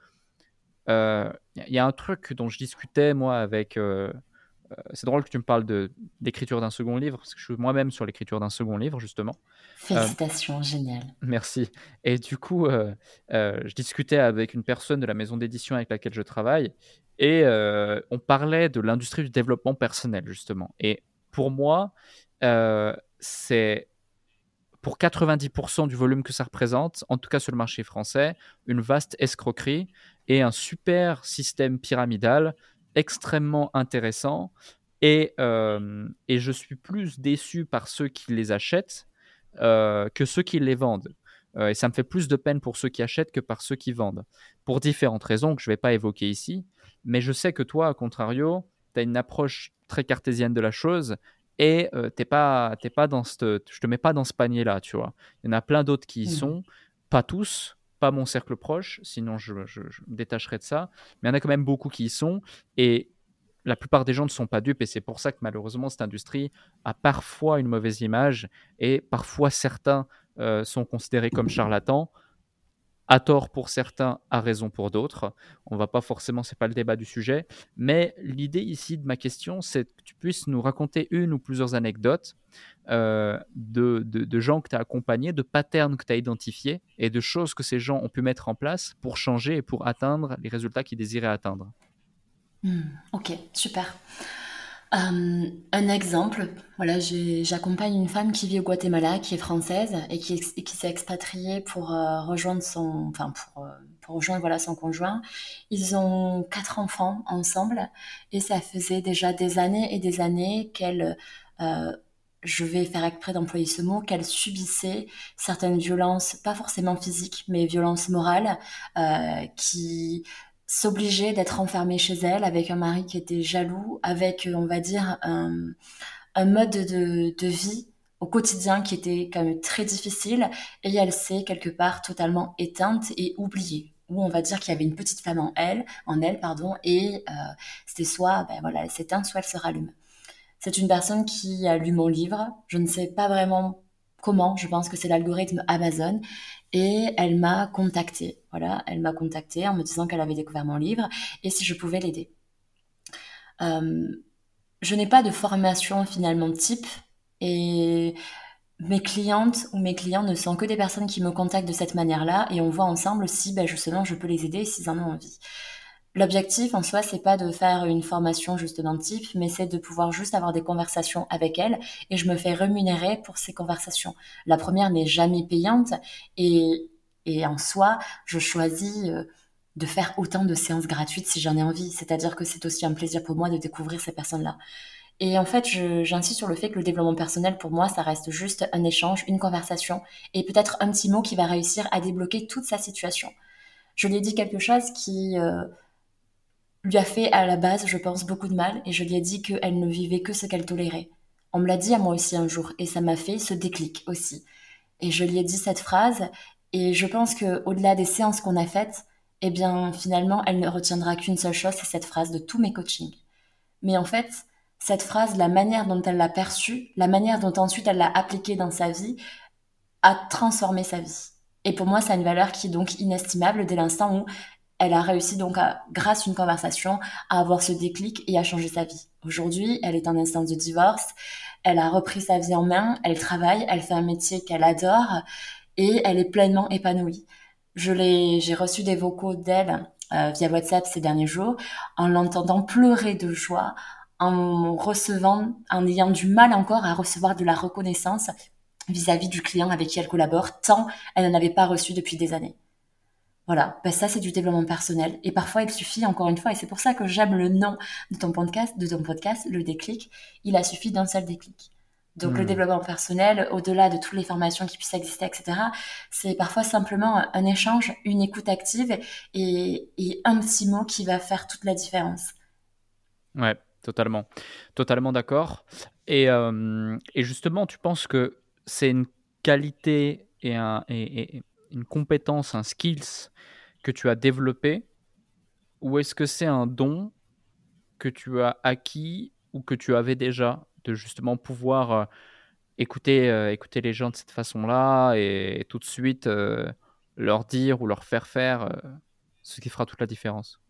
il euh, y a un truc dont je discutais moi avec euh, Euh, c'est drôle que tu me parles de, d'écriture d'un second livre, parce que je suis moi-même sur l'écriture d'un second livre, justement. Félicitations, euh, génial. Merci. Et du coup, euh, euh, je discutais avec une personne de la maison d'édition avec laquelle je travaille, et euh, on parlait de l'industrie du développement personnel, justement. Et pour moi, euh, c'est pour quatre-vingt-dix pour cent du volume que ça représente, en tout cas sur le marché français, une vaste escroquerie et un super système pyramidal extrêmement intéressant et, euh, et je suis plus déçu par ceux qui les achètent euh, que ceux qui les vendent. Euh, et ça me fait plus de peine pour ceux qui achètent que par ceux qui vendent. Pour différentes raisons que je ne vais pas évoquer ici, mais je sais que toi, à contrario, tu as une approche très cartésienne de la chose et euh, t'es pas, t'es pas dans cette, je te mets pas dans ce panier-là, tu vois. Il y en a plein d'autres qui y mmh. sont, pas tous, pas mon cercle proche, sinon je, je, je me détacherai de ça. Mais il y en a quand même beaucoup qui y sont. Et la plupart des gens ne sont pas dupes. Et c'est pour ça que malheureusement, cette industrie a parfois une mauvaise image. Et parfois, certains euh, sont considérés comme charlatans. À tort pour certains, à raison pour d'autres. On ne va pas forcément, ce n'est pas le débat du sujet. Mais l'idée ici de ma question, c'est que tu puisses nous raconter une ou plusieurs anecdotes euh, de, de, de gens que tu as accompagnés, de patterns que tu as identifiés et de choses que ces gens ont pu mettre en place pour changer et pour atteindre les résultats qu'ils désiraient atteindre. Mmh, ok, super. Euh, un exemple, voilà, j'ai, j'accompagne une femme qui vit au Guatemala, qui est française et qui, et qui s'est expatriée pour euh, rejoindre son, enfin pour, euh, pour rejoindre voilà son conjoint. Ils ont quatre enfants ensemble et ça faisait déjà des années et des années qu'elle, euh, je vais faire exprès d'employer ce mot, qu'elle subissait certaines violences, pas forcément physiques, mais violences morales, euh, qui s'obligeait d'être enfermée chez elle avec un mari qui était jaloux, avec, on va dire, un, un mode de, de vie au quotidien qui était quand même très difficile et elle s'est quelque part totalement éteinte et oubliée. Où on va dire qu'il y avait une petite flamme en elle, en elle pardon, et euh, c'était soit ben voilà, elle s'éteint, soit elle se rallume. C'est une personne qui a lu mon livre, je ne sais pas vraiment comment, je pense que c'est l'algorithme Amazon, et elle m'a contactée. Voilà, elle m'a contactée en me disant qu'elle avait découvert mon livre et si je pouvais l'aider. Euh, je n'ai pas de formation finalement type et mes clientes ou mes clients ne sont que des personnes qui me contactent de cette manière-là et on voit ensemble si ben, justement je peux les aider s'ils en ont envie. L'objectif en soi, c'est pas de faire une formation justement type, mais c'est de pouvoir juste avoir des conversations avec elle et je me fais rémunérer pour ces conversations. La première n'est jamais payante et Et en soi, je choisis euh, de faire autant de séances gratuites si j'en ai envie. C'est-à-dire que c'est aussi un plaisir pour moi de découvrir ces personnes-là. Et en fait, je- j'insiste sur le fait que le développement personnel, pour moi, ça reste juste un échange, une conversation, et peut-être un petit mot qui va réussir à débloquer toute sa situation. Je lui ai dit quelque chose qui euh, lui a fait à la base, je pense, beaucoup de mal, et je lui ai dit qu'elle ne vivait que ce qu'elle tolérait. On me l'a dit à moi aussi un jour, et ça m'a fait ce déclic aussi. Et je lui ai dit cette phrase, et je pense que au-delà des séances qu'on a faites, eh bien, finalement, elle ne retiendra qu'une seule chose, c'est cette phrase de tous mes coachings. Mais en fait, cette phrase, la manière dont elle l'a perçue, la manière dont ensuite elle l'a appliquée dans sa vie, a transformé sa vie. Et pour moi, ça a une valeur qui est donc inestimable dès l'instant où elle a réussi donc, à, grâce à une conversation, à avoir ce déclic et à changer sa vie. Aujourd'hui, elle est en instance de divorce, elle a repris sa vie en main, elle travaille, elle fait un métier qu'elle adore et elle est pleinement épanouie. Je l'ai, j'ai reçu des vocaux d'elle euh, via WhatsApp ces derniers jours, en l'entendant pleurer de joie, en recevant, en ayant du mal encore à recevoir de la reconnaissance vis-à-vis du client avec qui elle collabore, tant elle n'en avait pas reçu depuis des années. Voilà, ben ça c'est du développement personnel. Et parfois il suffit, encore une fois, et c'est pour ça que j'aime le nom de ton podcast, de ton podcast, le déclic, il a suffi d'un seul déclic. Donc le Hmm. développement personnel, au-delà de toutes les formations qui puissent exister, et cetera, c'est parfois simplement un échange, une écoute active et, et un petit mot qui va faire toute la différence. Ouais, totalement. Totalement d'accord. Et, euh, et justement, tu penses que c'est une qualité et, un, et, et une compétence, un skills que tu as développé, ou est-ce que c'est un don que tu as acquis ou que tu avais déjà, de justement pouvoir euh, écouter, euh, écouter les gens de cette façon-là et, et tout de suite euh, leur dire ou leur faire faire euh, ce qui fera toute la différence?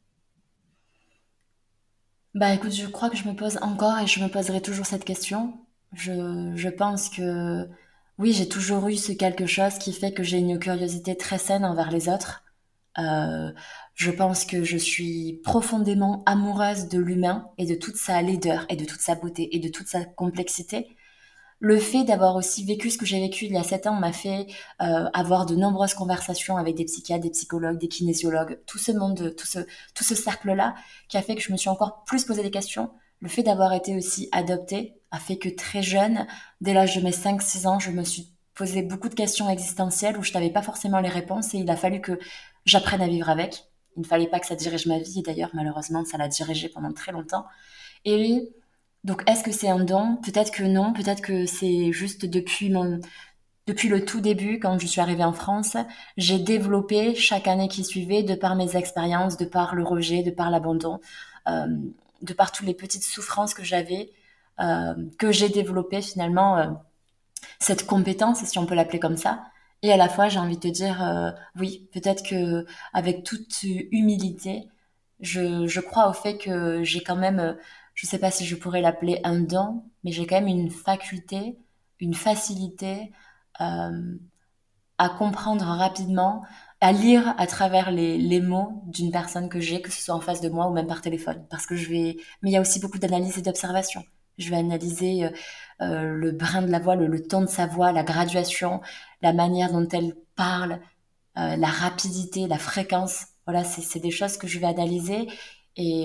Bah écoute, je crois que je me pose encore et je me poserai toujours cette question. Je, je pense que oui, j'ai toujours eu ce quelque chose qui fait que j'ai une curiosité très saine envers les autres. Euh, je pense que je suis profondément amoureuse de l'humain et de toute sa laideur et de toute sa beauté et de toute sa complexité. Le fait d'avoir aussi vécu ce que j'ai vécu il y a sept ans m'a fait euh, avoir de nombreuses conversations avec des psychiatres, des psychologues, des kinésiologues, tout ce monde, tout ce, tout ce cercle-là, qui a fait que je me suis encore plus posé des questions. Le fait d'avoir été aussi adoptée a fait que très jeune, dès l'âge de mes cinq six ans, je me suis posé beaucoup de questions existentielles où je n'avais pas forcément les réponses et il a fallu que j'apprenne à vivre avec. Il ne fallait pas que ça dirige ma vie et d'ailleurs, malheureusement, ça l'a dirigé pendant très longtemps. Et donc, est-ce que c'est un don? Peut-être que non, peut-être que c'est juste depuis mon, depuis le tout début, quand je suis arrivée en France, j'ai développé chaque année qui suivait, de par mes expériences, de par le rejet, de par l'abandon, euh, de par toutes les petites souffrances que j'avais, euh, que j'ai développé finalement euh, cette compétence, si on peut l'appeler comme ça. Et à la fois, j'ai envie de te dire, euh, oui, peut-être que avec toute humilité, je, je crois au fait que j'ai quand même, euh, je sais pas si je pourrais l'appeler un don, mais j'ai quand même une faculté, une facilité euh, à comprendre rapidement, à lire à travers les, les mots d'une personne que j'ai, que ce soit en face de moi ou même par téléphone. Parce que je vais, mais il y a aussi beaucoup d'analyse et d'observation. Je vais analyser euh, euh, le brin de la voix, le, le ton de sa voix, la graduation, la manière dont elle parle, euh, la rapidité, la fréquence. Voilà, c'est c'est des choses que je vais analyser et,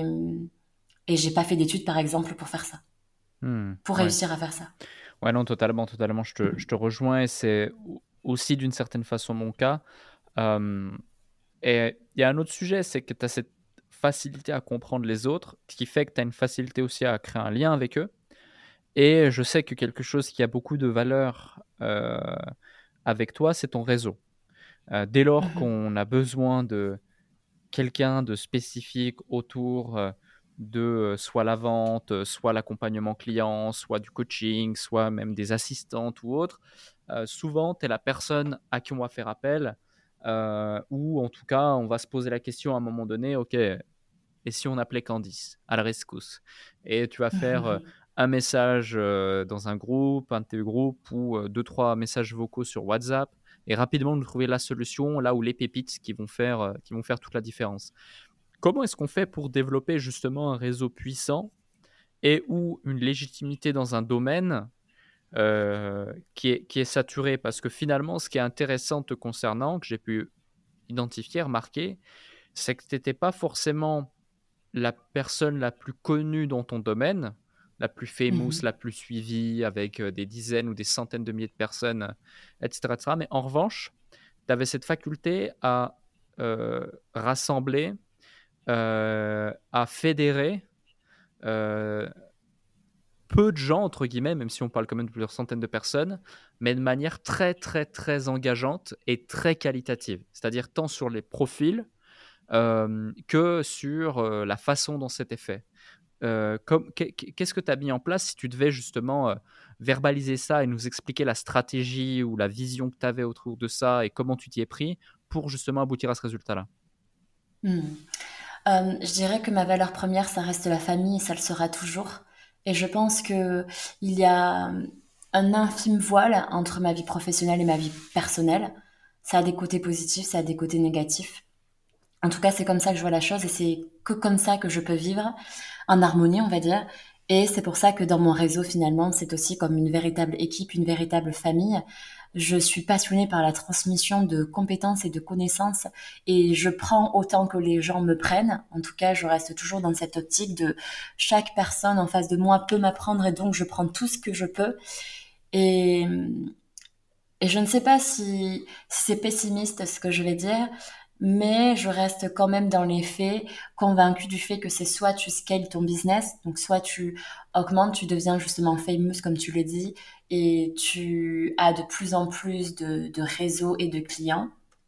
et j'ai pas fait d'études, par exemple, pour faire ça, Hmm, pour ouais. réussir à faire ça. Ouais, non, totalement, totalement. Je te, je te rejoins et c'est au- aussi d'une certaine façon mon cas. Euh, et il y a un autre sujet, c'est que tu as cette facilité à comprendre les autres, ce qui fait que tu as une facilité aussi à créer un lien avec eux. Et je sais que quelque chose qui a beaucoup de valeur euh, avec toi, c'est ton réseau. Euh, dès lors Mhm. qu'on a besoin de quelqu'un de spécifique autour euh, de euh, soit la vente, euh, soit l'accompagnement client, soit du coaching, soit même des assistantes ou autres, euh, souvent tu es la personne à qui on va faire appel, euh, ou en tout cas on va se poser la question à un moment donné, ok, et si on appelait Candice à la rescousse? Et tu vas faire euh, un message euh, dans un groupe, un de tes groupes, ou euh, deux, trois messages vocaux sur WhatsApp, et rapidement nous trouver la solution là où les pépites qui vont faire, euh, qui vont faire toute la différence. Comment est-ce qu'on fait pour développer justement un réseau puissant et ou une légitimité dans un domaine euh, qui, est, qui est saturé? Parce que finalement, ce qui est intéressant te concernant, que j'ai pu identifié, remarqué, c'est que tu n'étais pas forcément la personne la plus connue dans ton domaine, la plus famous, Mhm. la plus suivie, avec euh, des dizaines ou des centaines de milliers de personnes, et cetera, et cetera. Mais en revanche, tu avais cette faculté à euh, rassembler, euh, à fédérer euh, peu de gens, entre guillemets, même si on parle quand même de plusieurs centaines de personnes, mais de manière très, très, très engageante et très qualitative. C'est-à-dire tant sur les profils euh, que sur euh, la façon dont c'était fait. Euh, comme, qu'est-ce que tu as mis en place si tu devais justement euh, verbaliser ça et nous expliquer la stratégie ou la vision que tu avais autour de ça et comment tu t'y es pris pour justement aboutir à ce résultat-là? Hmm. Euh, je dirais que ma valeur première, ça reste la famille et ça le sera toujours. Et je pense que il y a un infime voile entre ma vie professionnelle et ma vie personnelle. Ça a des côtés positifs, ça a des côtés négatifs. En tout cas, c'est comme ça que je vois la chose et c'est que comme ça que je peux vivre en harmonie, on va dire. Et c'est pour ça que dans mon réseau, finalement, c'est aussi comme une véritable équipe, une véritable famille. Je suis passionnée par la transmission de compétences et de connaissances et je prends autant que les gens me prennent. En tout cas, je reste toujours dans cette optique de chaque personne en face de moi peut m'apprendre et donc je prends tout ce que je peux. Et, et je ne sais pas si, si c'est pessimiste ce que je vais dire, mais je reste quand même dans les faits, convaincue du fait que c'est soit tu scales ton business, donc soit tu augmentes, tu deviens justement famous comme tu le dis, et tu as de plus en plus de, de réseaux et de clients,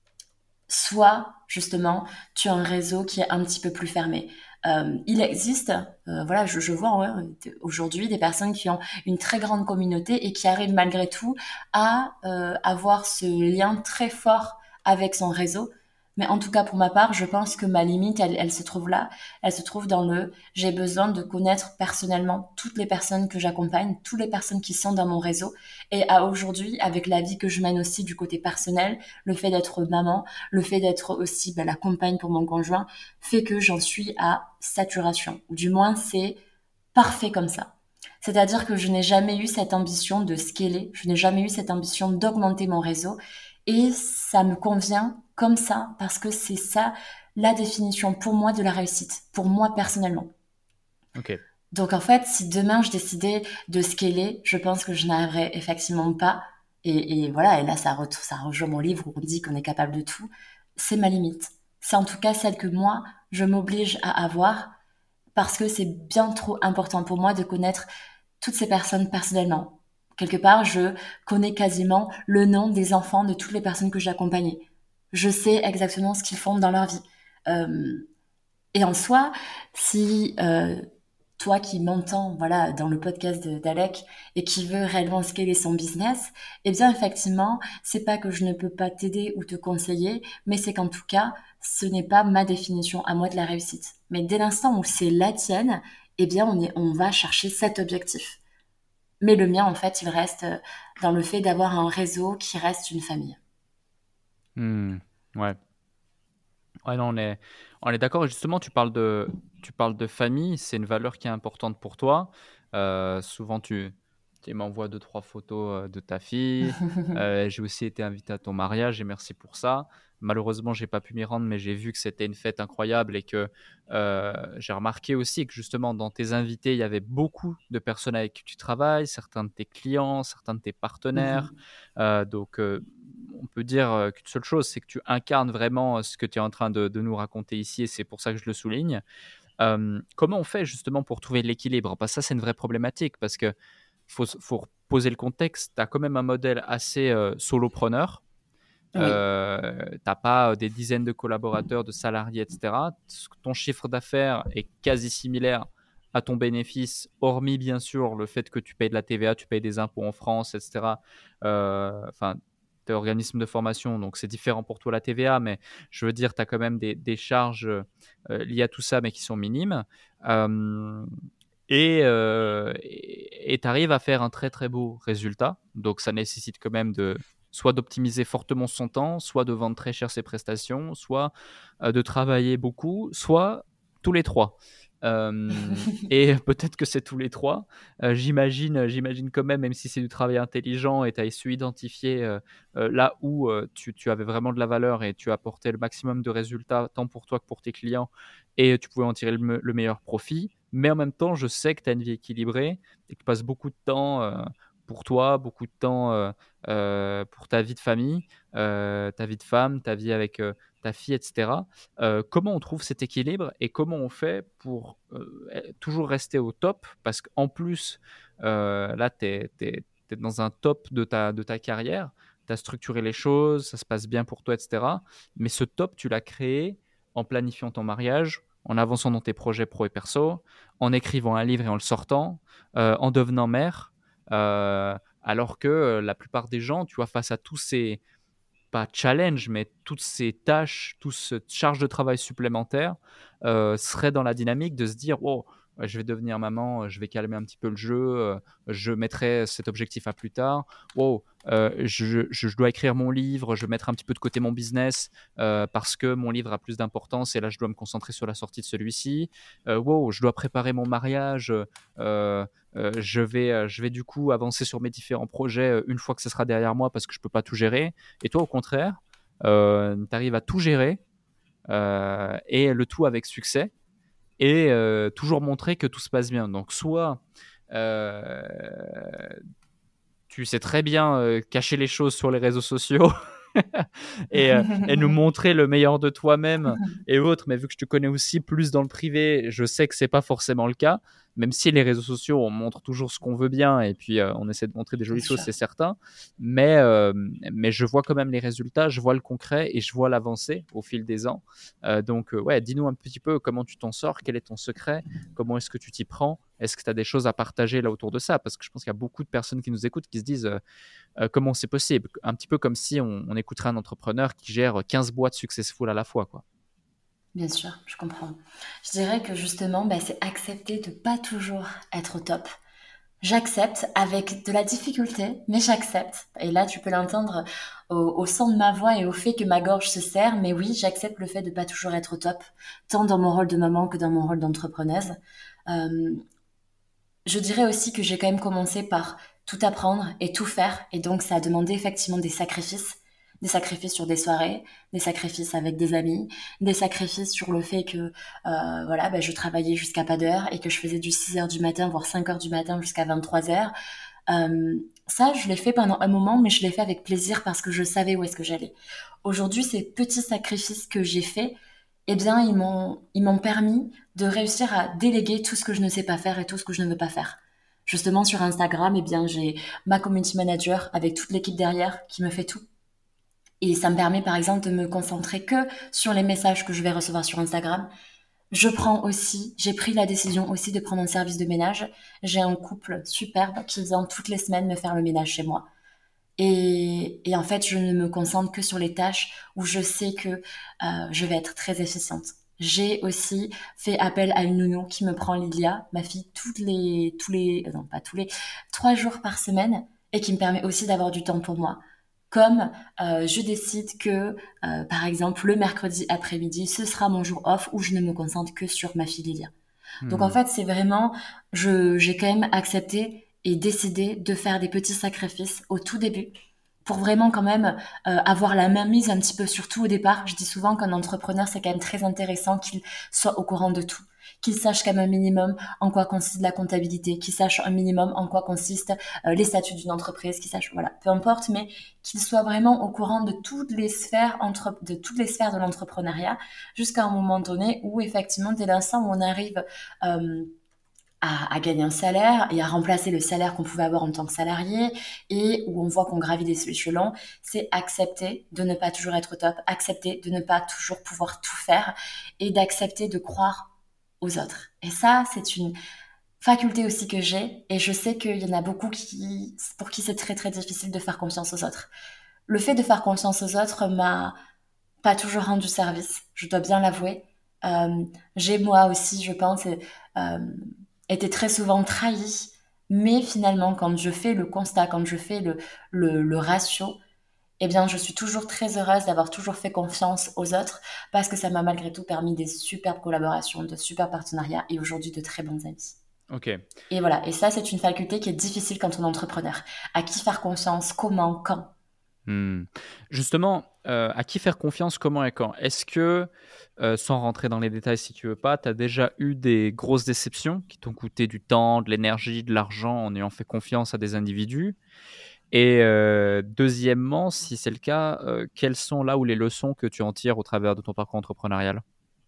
soit justement tu as un réseau qui est un petit peu plus fermé. Euh, il existe, euh, voilà, je, je vois ouais, aujourd'hui des personnes qui ont une très grande communauté et qui arrivent malgré tout à euh, avoir ce lien très fort avec son réseau. Mais en tout cas, pour ma part, je pense que ma limite, elle, elle se trouve là. Elle se trouve dans le j'ai besoin de connaître personnellement toutes les personnes que j'accompagne, toutes les personnes qui sont dans mon réseau. Et à aujourd'hui, avec la vie que je mène aussi du côté personnel, le fait d'être maman, le fait d'être aussi ben, la compagne pour mon conjoint, fait que j'en suis à saturation. Ou du moins, c'est parfait comme ça. C'est-à-dire que je n'ai jamais eu cette ambition de scaler, je n'ai jamais eu cette ambition d'augmenter mon réseau. Et ça me convient comme ça, parce que c'est ça la définition pour moi de la réussite, pour moi personnellement. Ok. Donc en fait, si demain je décidais de scaler, je pense que je n'arriverais effectivement pas. Et, et voilà, et là ça, re- ça rejoint mon livre où on dit qu'on est capable de tout. C'est ma limite. C'est en tout cas celle que moi, je m'oblige à avoir parce que c'est bien trop important pour moi de connaître toutes ces personnes personnellement. Quelque part, je connais quasiment le nom des enfants de toutes les personnes que j'ai accompagnées. Je sais exactement ce qu'ils font dans leur vie. Euh, et en soi, si euh, toi qui m'entends voilà, dans le podcast de- d'Alec et qui veut réellement scaler son business, eh bien effectivement, c'est pas que je ne peux pas t'aider ou te conseiller, mais c'est qu'en tout cas, ce n'est pas ma définition à moi de la réussite. Mais dès l'instant où c'est la tienne, eh bien on est, on va chercher cet objectif. Mais le mien, en fait, il reste euh, dans le fait d'avoir un réseau qui reste une famille. Hmm. Ouais. Ouais, non, on est, on est d'accord. Et justement, tu parles de, tu parles de famille. C'est une valeur qui est importante pour toi. Euh, souvent, tu, tu m'envoies deux, trois photos euh, de ta fille. Euh, j'ai aussi été invité à ton mariage et merci pour ça. Malheureusement, j'ai pas pu m'y rendre, mais j'ai vu que c'était une fête incroyable et que euh, j'ai remarqué aussi que justement, dans tes invités, il y avait beaucoup de personnes avec qui tu travailles, certains de tes clients, certains de tes partenaires. Mhm. Euh, donc, euh, on peut dire euh, qu'une seule chose, c'est que tu incarnes vraiment euh, ce que tu es en train de, de nous raconter ici et c'est pour ça que je le souligne. Euh, comment on fait justement pour trouver l'équilibre? Parce que ça, c'est une vraie problématique parce que faut, faut poser le contexte. Tu as quand même un modèle assez euh, solopreneur. Oui. Euh, tu n'as pas euh, des dizaines de collaborateurs, de salariés, et cetera. Ton chiffre d'affaires est quasi similaire à ton bénéfice, hormis bien sûr le fait que tu payes de la T V A, tu payes des impôts en France, et cetera. Euh, Enfin, tu es organisme de formation, donc c'est différent pour toi la T V A, mais je veux dire, tu as quand même des, des charges euh, liées à tout ça, mais qui sont minimes. Euh, et euh, tu arrives à faire un très très beau résultat. Donc ça nécessite quand même de soit d'optimiser fortement son temps, soit de vendre très cher ses prestations, soit euh, de travailler beaucoup, soit tous les trois. Euh, et peut-être que c'est tous les trois. Euh, j'imagine, j'imagine quand même, même si c'est du travail intelligent et tu as su identifier euh, euh, là où euh, tu, tu avais vraiment de la valeur et tu apportais le maximum de résultats, tant pour toi que pour tes clients, et tu pouvais en tirer le, me- le meilleur profit. Mais en même temps, je sais que tu as une vie équilibrée et que tu passes beaucoup de temps euh, pour toi, beaucoup de temps euh, euh, pour ta vie de famille, euh, ta vie de femme, ta vie avec euh, ta fille, et cetera. Euh, comment on trouve cet équilibre et comment on fait pour euh, toujours rester au top? Parce qu'en plus, euh, là, tu es dans un top de ta, de ta carrière, tu as structuré les choses, ça se passe bien pour toi, et cetera. Mais ce top, tu l'as créé en planifiant ton mariage, en avançant dans tes projets pro et perso, en écrivant un livre et en le sortant, euh, en devenant mère, euh, alors que euh, la plupart des gens, tu vois, face à tous ces, pas challenge, mais toutes ces tâches, toute cette charge de travail supplémentaire euh, serait dans la dynamique de se dire, oh, je vais devenir maman, je vais calmer un petit peu le jeu, euh, je mettrai cet objectif à plus tard. Oh, euh, je, je, je dois écrire mon livre, je vais mettre un petit peu de côté mon business euh, parce que mon livre a plus d'importance et là, je dois me concentrer sur la sortie de celui-ci. Euh, wow, je dois préparer mon mariage. Euh, euh, je, vais, euh, je vais du coup avancer sur mes différents projets euh, une fois que ce sera derrière moi parce que je ne peux pas tout gérer. Et toi, au contraire, euh, tu arrives à tout gérer euh, et le tout avec succès et euh, toujours montrer que tout se passe bien. Donc, soit euh, tu sais très bien euh, cacher les choses sur les réseaux sociaux et, euh, et nous montrer le meilleur de toi-même et autres, mais vu que je te connais aussi plus dans le privé, je sais que c'est pas forcément le cas, même si les réseaux sociaux, on montre toujours ce qu'on veut bien et puis euh, on essaie de montrer des jolies Bien choses, sûr. c'est certain, mais, euh, mais je vois quand même les résultats, je vois le concret et je vois l'avancée au fil des ans. Euh, donc euh, ouais, dis-nous un petit peu comment tu t'en sors, quel est ton secret, comment est-ce que tu t'y prends, est-ce que tu as des choses à partager là autour de ça, parce que je pense qu'il y a beaucoup de personnes qui nous écoutent qui se disent euh, euh, comment c'est possible, un petit peu comme si on, on écouterait un entrepreneur qui gère quinze boîtes successful à la fois, quoi. Bien sûr, je comprends. Je dirais que justement, bah, c'est accepter de pas toujours être au top. J'accepte avec de la difficulté, mais j'accepte. Et là, tu peux l'entendre au, au son de ma voix et au fait que ma gorge se serre. Mais oui, j'accepte le fait de pas toujours être au top, tant dans mon rôle de maman que dans mon rôle d'entrepreneuse. Euh, je dirais aussi que j'ai quand même commencé par tout apprendre et tout faire. Et donc, ça a demandé effectivement des sacrifices. Des sacrifices sur des soirées, des sacrifices avec des amis, des sacrifices sur le fait que euh, voilà, ben, je travaillais jusqu'à pas d'heure et que je faisais du six heures du matin, voire cinq heures du matin jusqu'à vingt-trois heures. Euh, ça, je l'ai fait pendant un moment, mais je l'ai fait avec plaisir parce que je savais où est-ce que j'allais. Aujourd'hui, ces petits sacrifices que j'ai faits, eh bien, ils m'ont, ils m'ont permis de réussir à déléguer tout ce que je ne sais pas faire et tout ce que je ne veux pas faire. Justement, sur Instagram, eh bien, j'ai ma community manager avec toute l'équipe derrière qui me fait tout. Et ça me permet, par exemple, de me concentrer que sur les messages que je vais recevoir sur Instagram. Je prends aussi, j'ai pris la décision aussi de prendre un service de ménage. J'ai un couple superbe qui vient toutes les semaines me faire le ménage chez moi. Et, et en fait, je ne me concentre que sur les tâches où je sais que euh, je vais être très efficiente. J'ai aussi fait appel à une nounou qui me prend Lilia, ma fille, toutes les, tous les, euh, non pas tous les, trois jours par semaine, et qui me permet aussi d'avoir du temps pour moi. Comme euh, je décide que, euh, par exemple, le mercredi après-midi, ce sera mon jour off où je ne me concentre que sur ma fille Lilia. Donc en Hmm. fait, c'est vraiment, je, j'ai quand même accepté et décidé de faire des petits sacrifices au tout début pour vraiment quand même euh, avoir la main mise un petit peu sur tout au départ. Je dis souvent qu'un entrepreneur, c'est quand même très intéressant qu'il soit au courant de tout, qu'il sache quand même un minimum en quoi consiste la comptabilité, qu'il sache un minimum en quoi consistent euh, les statuts d'une entreprise, qu'il sache, voilà, peu importe, mais qu'il soit vraiment au courant de toutes les sphères entre, de toutes les sphères de l'entrepreneuriat jusqu'à un moment donné où effectivement, dès l'instant où on arrive euh, à, à gagner un salaire et à remplacer le salaire qu'on pouvait avoir en tant que salarié et où on voit qu'on gravit des échelons, c'est accepter de ne pas toujours être au top, accepter de ne pas toujours pouvoir tout faire et d'accepter de croire aux autres. Et ça, c'est une faculté aussi que j'ai et je sais qu'il y en a beaucoup qui, pour qui c'est très très difficile de faire confiance aux autres. Le fait de faire confiance aux autres m'a pas toujours rendu service, je dois bien l'avouer. Euh, j'ai moi aussi, je pense, euh, été très souvent trahie, mais finalement, quand je fais le constat, quand je fais le, le, le ratio, eh bien, je suis toujours très heureuse d'avoir toujours fait confiance aux autres parce que ça m'a malgré tout permis des superbes collaborations, de super partenariats et aujourd'hui de très bons amis. Ok. Et voilà, et ça, c'est une faculté qui est difficile quand on est entrepreneur. À qui faire confiance, comment, quand. Hmm. Justement, euh, à qui faire confiance, comment et quand? Est-ce que, euh, sans rentrer dans les détails si tu veux pas, tu as déjà eu des grosses déceptions qui t'ont coûté du temps, de l'énergie, de l'argent en ayant fait confiance à des individus? Et euh, deuxièmement, si c'est le cas, euh, quelles sont là où les leçons que tu en tires au travers de ton parcours entrepreneurial?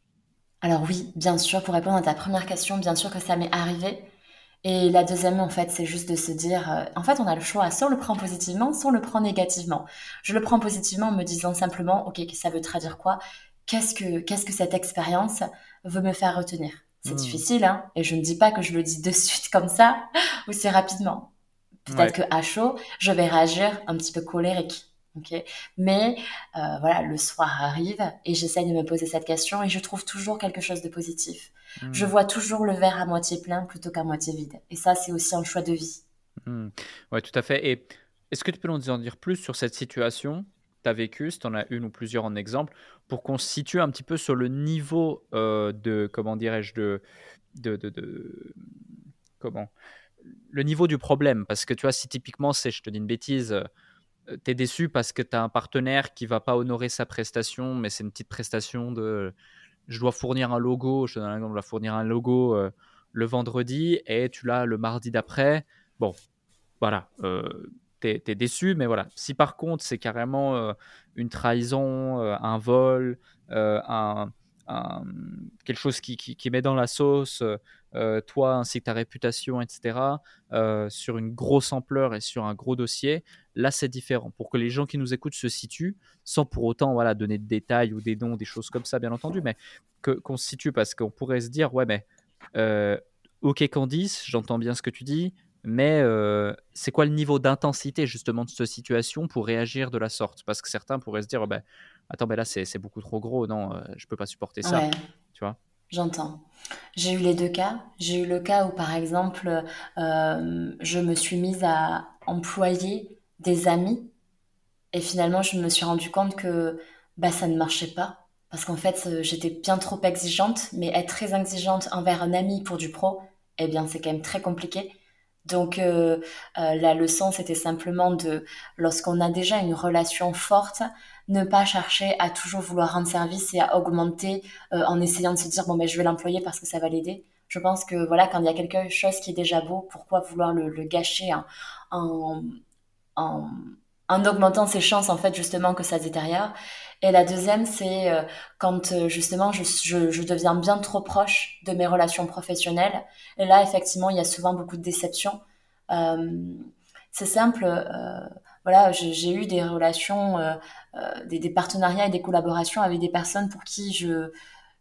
Alors oui, bien sûr, pour répondre à ta première question, bien sûr que ça m'est arrivé. Et la deuxième, en fait, c'est juste de se dire, euh, en fait, on a le choix, soit on le prend positivement, soit on le prend négativement. Je le prends positivement en me disant simplement, ok, ça veut traduire quoi? Qu'est-ce que, qu'est-ce que cette expérience veut me faire retenir? C'est Hmm. difficile, hein, et je ne dis pas que je le dis de suite comme ça, aussi rapidement. Peut-être Ouais. que à chaud, je vais réagir un petit peu colérique. Ok, mais euh, voilà, le soir arrive et j'essaye de me poser cette question et je trouve toujours quelque chose de positif. Je Hmm. vois toujours le verre à moitié plein plutôt qu'à moitié vide. Et ça, c'est aussi un choix de vie. Hmm. Ouais, tout à fait. Et est-ce que tu peux nous en dire plus sur cette situation que tu as vécue, si tu en as une ou plusieurs en exemple, pour qu'on se situe un petit peu sur le niveau euh, de, comment dirais-je, de, de, de, de- comment, le niveau du problème. Parce que tu vois, si typiquement, c'est, je te dis une bêtise, tu es déçu parce que tu as un partenaire qui va pas honorer sa prestation, mais c'est une petite prestation de, je dois fournir un logo, je te donne un exemple, je dois fournir un logo euh, le vendredi et tu l'as le mardi d'après. Bon, voilà, euh, t'es, t'es déçu, mais voilà. Si par contre c'est carrément euh, une trahison, euh, un vol, euh, un, un- quelque chose qui, qui, qui met dans la sauce, euh, toi ainsi que ta réputation, et cetera, euh, sur une grosse ampleur et sur un gros dossier, là c'est différent. Pour que les gens qui nous écoutent se situent, sans pour autant voilà, donner de détails ou des noms, des choses comme ça, bien entendu, mais que, qu'on se situe parce qu'on pourrait se dire, ouais, mais euh, ok Candice, j'entends bien ce que tu dis, mais euh, c'est quoi le niveau d'intensité justement de cette situation pour réagir de la sorte? Parce que certains pourraient se dire, oh, ben, attends, ben là c'est, c'est beaucoup trop gros, non, euh, je peux pas supporter ça, Ouais, tu vois? j'entends. J'ai eu les deux cas. J'ai eu le cas où, par exemple, euh, je me suis mise à employer des amis. Et finalement, je me suis rendu compte que bah, ça ne marchait pas. Parce qu'en fait, euh, j'étais bien trop exigeante, mais être très exigeante envers un ami pour du pro, eh bien, c'est quand même très compliqué. Donc, euh, euh, la leçon, c'était simplement de, lorsqu'on a déjà une relation forte, ne pas chercher à toujours vouloir rendre service et à augmenter euh, en essayant de se dire, bon, ben, je vais l'employer parce que ça va l'aider. Je pense que voilà, quand il y a quelque chose qui est déjà beau, pourquoi vouloir le, le gâcher en, en, en, en augmentant ses chances, en fait, justement, que ça se détériore. Et la deuxième, c'est euh, quand, euh, justement, je, je, je deviens bien trop proche de mes relations professionnelles. Et là, effectivement, il y a souvent beaucoup de déceptions. Euh, c'est simple. Euh, voilà, j'ai j'ai eu des relations, euh, euh, des, des partenariats et des collaborations avec des personnes pour qui je,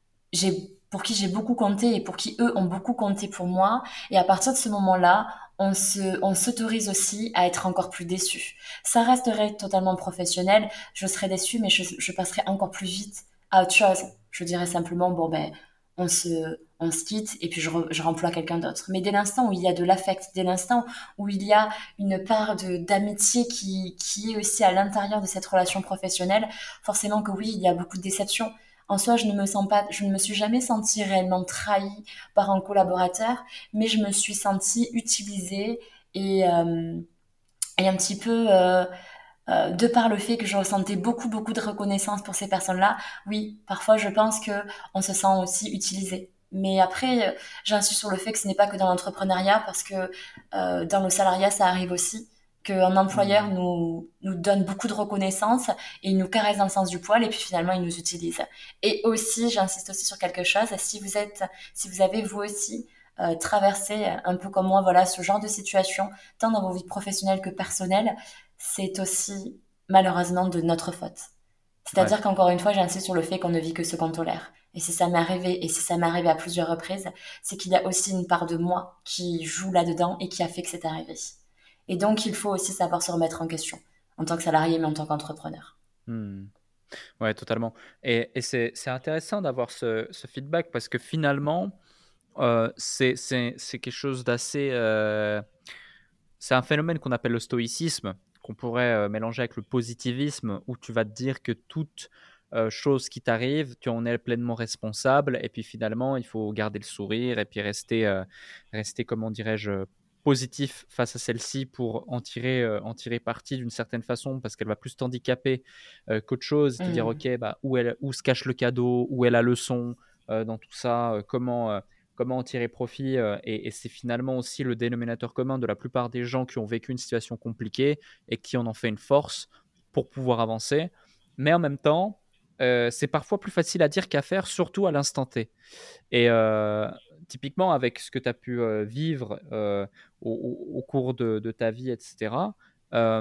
j'ai pour qui j'ai beaucoup compté et pour qui eux ont beaucoup compté pour moi. Et à partir de ce moment-là, on se, on s'autorise aussi à être encore plus déçu. Ça resterait totalement professionnel. Je serais déçue, mais je, je passerai encore plus vite à autre chose. Je dirais simplement, bon ben, on se, on se quitte et puis je, re- je remploie quelqu'un d'autre. Mais dès l'instant où il y a de l'affect, dès l'instant où il y a une part de, d'amitié qui, qui est aussi à l'intérieur de cette relation professionnelle, forcément que oui, il y a beaucoup de déceptions. En soi, je ne me sens pas, je ne me suis jamais sentie réellement trahie par un collaborateur, mais je me suis sentie utilisée et, euh, et un petit peu, euh, euh, de par le fait que je ressentais beaucoup, beaucoup de reconnaissance pour ces personnes-là, oui, parfois je pense que on se sent aussi utilisé. Mais après, euh, j'insiste sur le fait que ce n'est pas que dans l'entrepreneuriat, parce que euh, dans le salariat, ça arrive aussi qu'un employeur Hmm. nous, nous donne beaucoup de reconnaissance et il nous caresse dans le sens du poil et puis finalement il nous utilise. Et aussi, j'insiste aussi sur quelque chose, si vous êtes, si vous avez vous aussi euh, traversé un peu comme moi, voilà, ce genre de situation, tant dans vos vies professionnelles que personnelles, c'est aussi malheureusement de notre faute. Ouais. C'est-à-dire qu'encore une fois, j'insiste sur le fait qu'on ne vit que ce qu'on tolère. Et si ça m'est arrivé, et si ça m'est arrivé à plusieurs reprises, c'est qu'il y a aussi une part de moi qui joue là-dedans et qui a fait que c'est arrivé. Et donc, il faut aussi savoir se remettre en question, en tant que salarié, mais en tant qu'entrepreneur. Hmm. Ouais, totalement. Et, et c'est, c'est intéressant d'avoir ce, ce feedback parce que finalement, euh, c'est, c'est, c'est quelque chose d'assez... euh, c'est un phénomène qu'on appelle le stoïcisme, qu'on pourrait euh, mélanger avec le positivisme, où tu vas te dire que toute euh, chose qui t'arrive, tu en es pleinement responsable, et puis finalement, il faut garder le sourire, et puis rester, euh, rester comment dirais-je, positif face à celle-ci pour en tirer, euh, en tirer parti d'une certaine façon, parce qu'elle va plus t'handicaper euh, qu'autre chose, te dire, Mm. ok, bah, où, elle, où se cache le cadeau, où est la leçon euh, dans tout ça, euh, comment... euh, comment en tirer profit euh, et, et c'est finalement aussi le dénominateur commun de la plupart des gens qui ont vécu une situation compliquée et qui en ont fait une force pour pouvoir avancer. Mais en même temps, euh, c'est parfois plus facile à dire qu'à faire, surtout à l'instant T. Et euh, typiquement, avec ce que tu as pu euh, vivre euh, au, au- au cours de, de ta vie, et cetera, euh,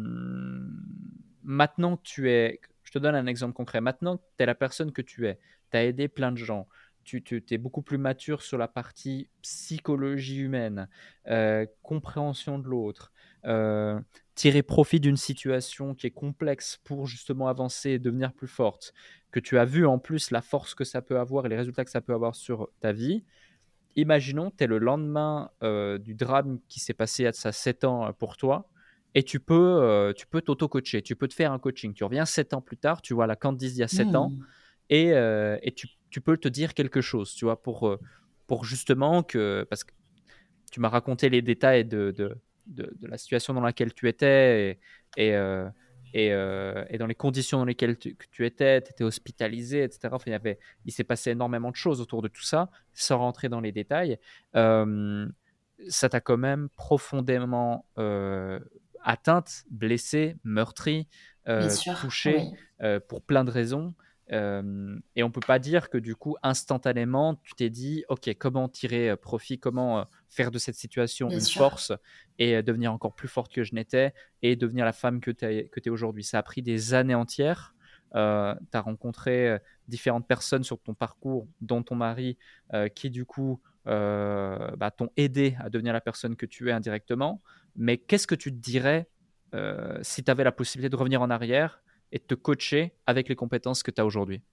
maintenant que tu es, je te donne un exemple concret, maintenant que tu es la personne que tu es, tu as aidé plein de gens, tu, tu es beaucoup plus mature sur la partie psychologie humaine, euh, compréhension de l'autre, euh, tirer profit d'une situation qui est complexe pour justement avancer et devenir plus forte, que tu as vu en plus la force que ça peut avoir et les résultats que ça peut avoir sur ta vie. Imaginons, tu es le lendemain euh, du drame qui s'est passé il y a de ça sept ans euh, pour toi, et tu peux euh, tu peux t'auto-coacher, tu peux te faire un coaching. Tu reviens sept ans plus tard, tu vois la Candice d'il y a sept ans, Mm. et, euh, et tu, tu peux te dire quelque chose, tu vois, pour, euh, pour justement que, parce que tu m'as raconté les détails de, de, de, de la situation dans laquelle tu étais et, et, euh, et, euh, et dans les conditions dans lesquelles tu, que tu étais, tu étais hospitalisé, et cetera. Enfin, il, y avait, il s'est passé énormément de choses autour de tout ça, sans rentrer dans les détails. Euh, ça t'a quand même profondément euh, atteinte, blessée, meurtrie, Bien euh, sûr, touchée oui. euh, pour plein de raisons. Euh, et on ne peut pas dire que du coup, instantanément, tu t'es dit, OK, comment tirer euh, profit, comment euh, faire de cette situation Bien une sûr. force et euh, devenir encore plus forte que je n'étais et devenir la femme que tu es, que tu es aujourd'hui. Ça a pris des années entières. Euh, tu as rencontré euh, différentes personnes sur ton parcours, dont ton mari, euh, qui du coup euh, bah, t'ont aidé à devenir la personne que tu es indirectement. Mais qu'est-ce que tu te dirais euh, si tu avais la possibilité de revenir en arrière et de te coacher avec les compétences que tu as aujourd'hui?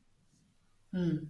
Mm.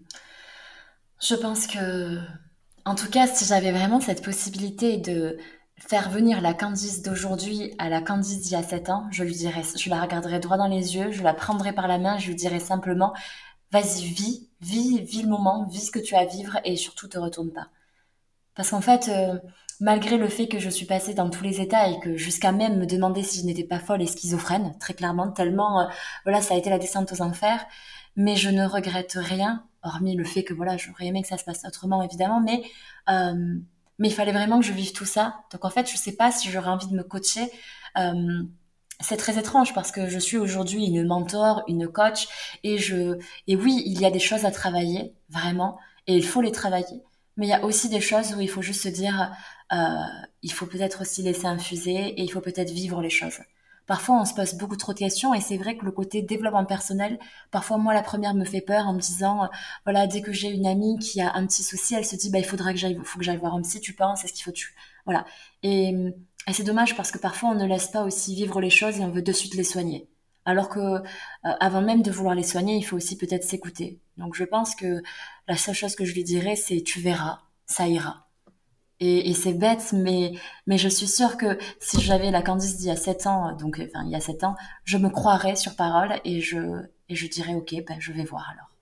Je pense que, en tout cas, si j'avais vraiment cette possibilité de faire venir la Candice d'aujourd'hui à la Candice d'il y a sept ans, je lui dirais, je la regarderais droit dans les yeux, je la prendrais par la main, je lui dirais simplement, vas-y, vis, vis, vis le moment, vis ce que tu as à vivre et surtout te retourne pas. Parce qu'en fait, euh, malgré le fait que je suis passée dans tous les états et que jusqu'à même me demander si je n'étais pas folle et schizophrène, très clairement, tellement, euh, voilà, ça a été la descente aux enfers, mais je ne regrette rien, hormis le fait que, voilà, j'aurais aimé que ça se passe autrement, évidemment, mais, euh, mais il fallait vraiment que je vive tout ça. Donc en fait, je sais pas si j'aurais envie de me coacher. Euh, c'est très étrange parce que je suis aujourd'hui une mentor, une coach, et je, et oui, il y a des choses à travailler, vraiment, et il faut les travailler. Mais il y a aussi des choses où il faut juste se dire, euh, il faut peut-être aussi laisser infuser et il faut peut-être vivre les choses. Parfois, on se pose beaucoup trop de questions et c'est vrai que le côté développement personnel, parfois moi la première me fait peur en me disant, euh, voilà, dès que j'ai une amie qui a un petit souci, elle se dit, bah il faudra que j'aille, faut que j'aille voir un psy, tu penses, est-ce qu'il faut que tu, voilà. Et, et c'est dommage parce que parfois on ne laisse pas aussi vivre les choses et on veut de suite les soigner. Alors que euh, avant même de vouloir les soigner, il faut aussi peut-être s'écouter. Donc je pense que la seule chose que je lui dirais, c'est tu verras, ça ira. Et, et c'est bête, mais, mais je suis sûre que si j'avais la Candice d'il y a sept ans, donc enfin il y a sept ans, je me croirais sur parole et je, et je dirais ok, ben, je vais voir alors.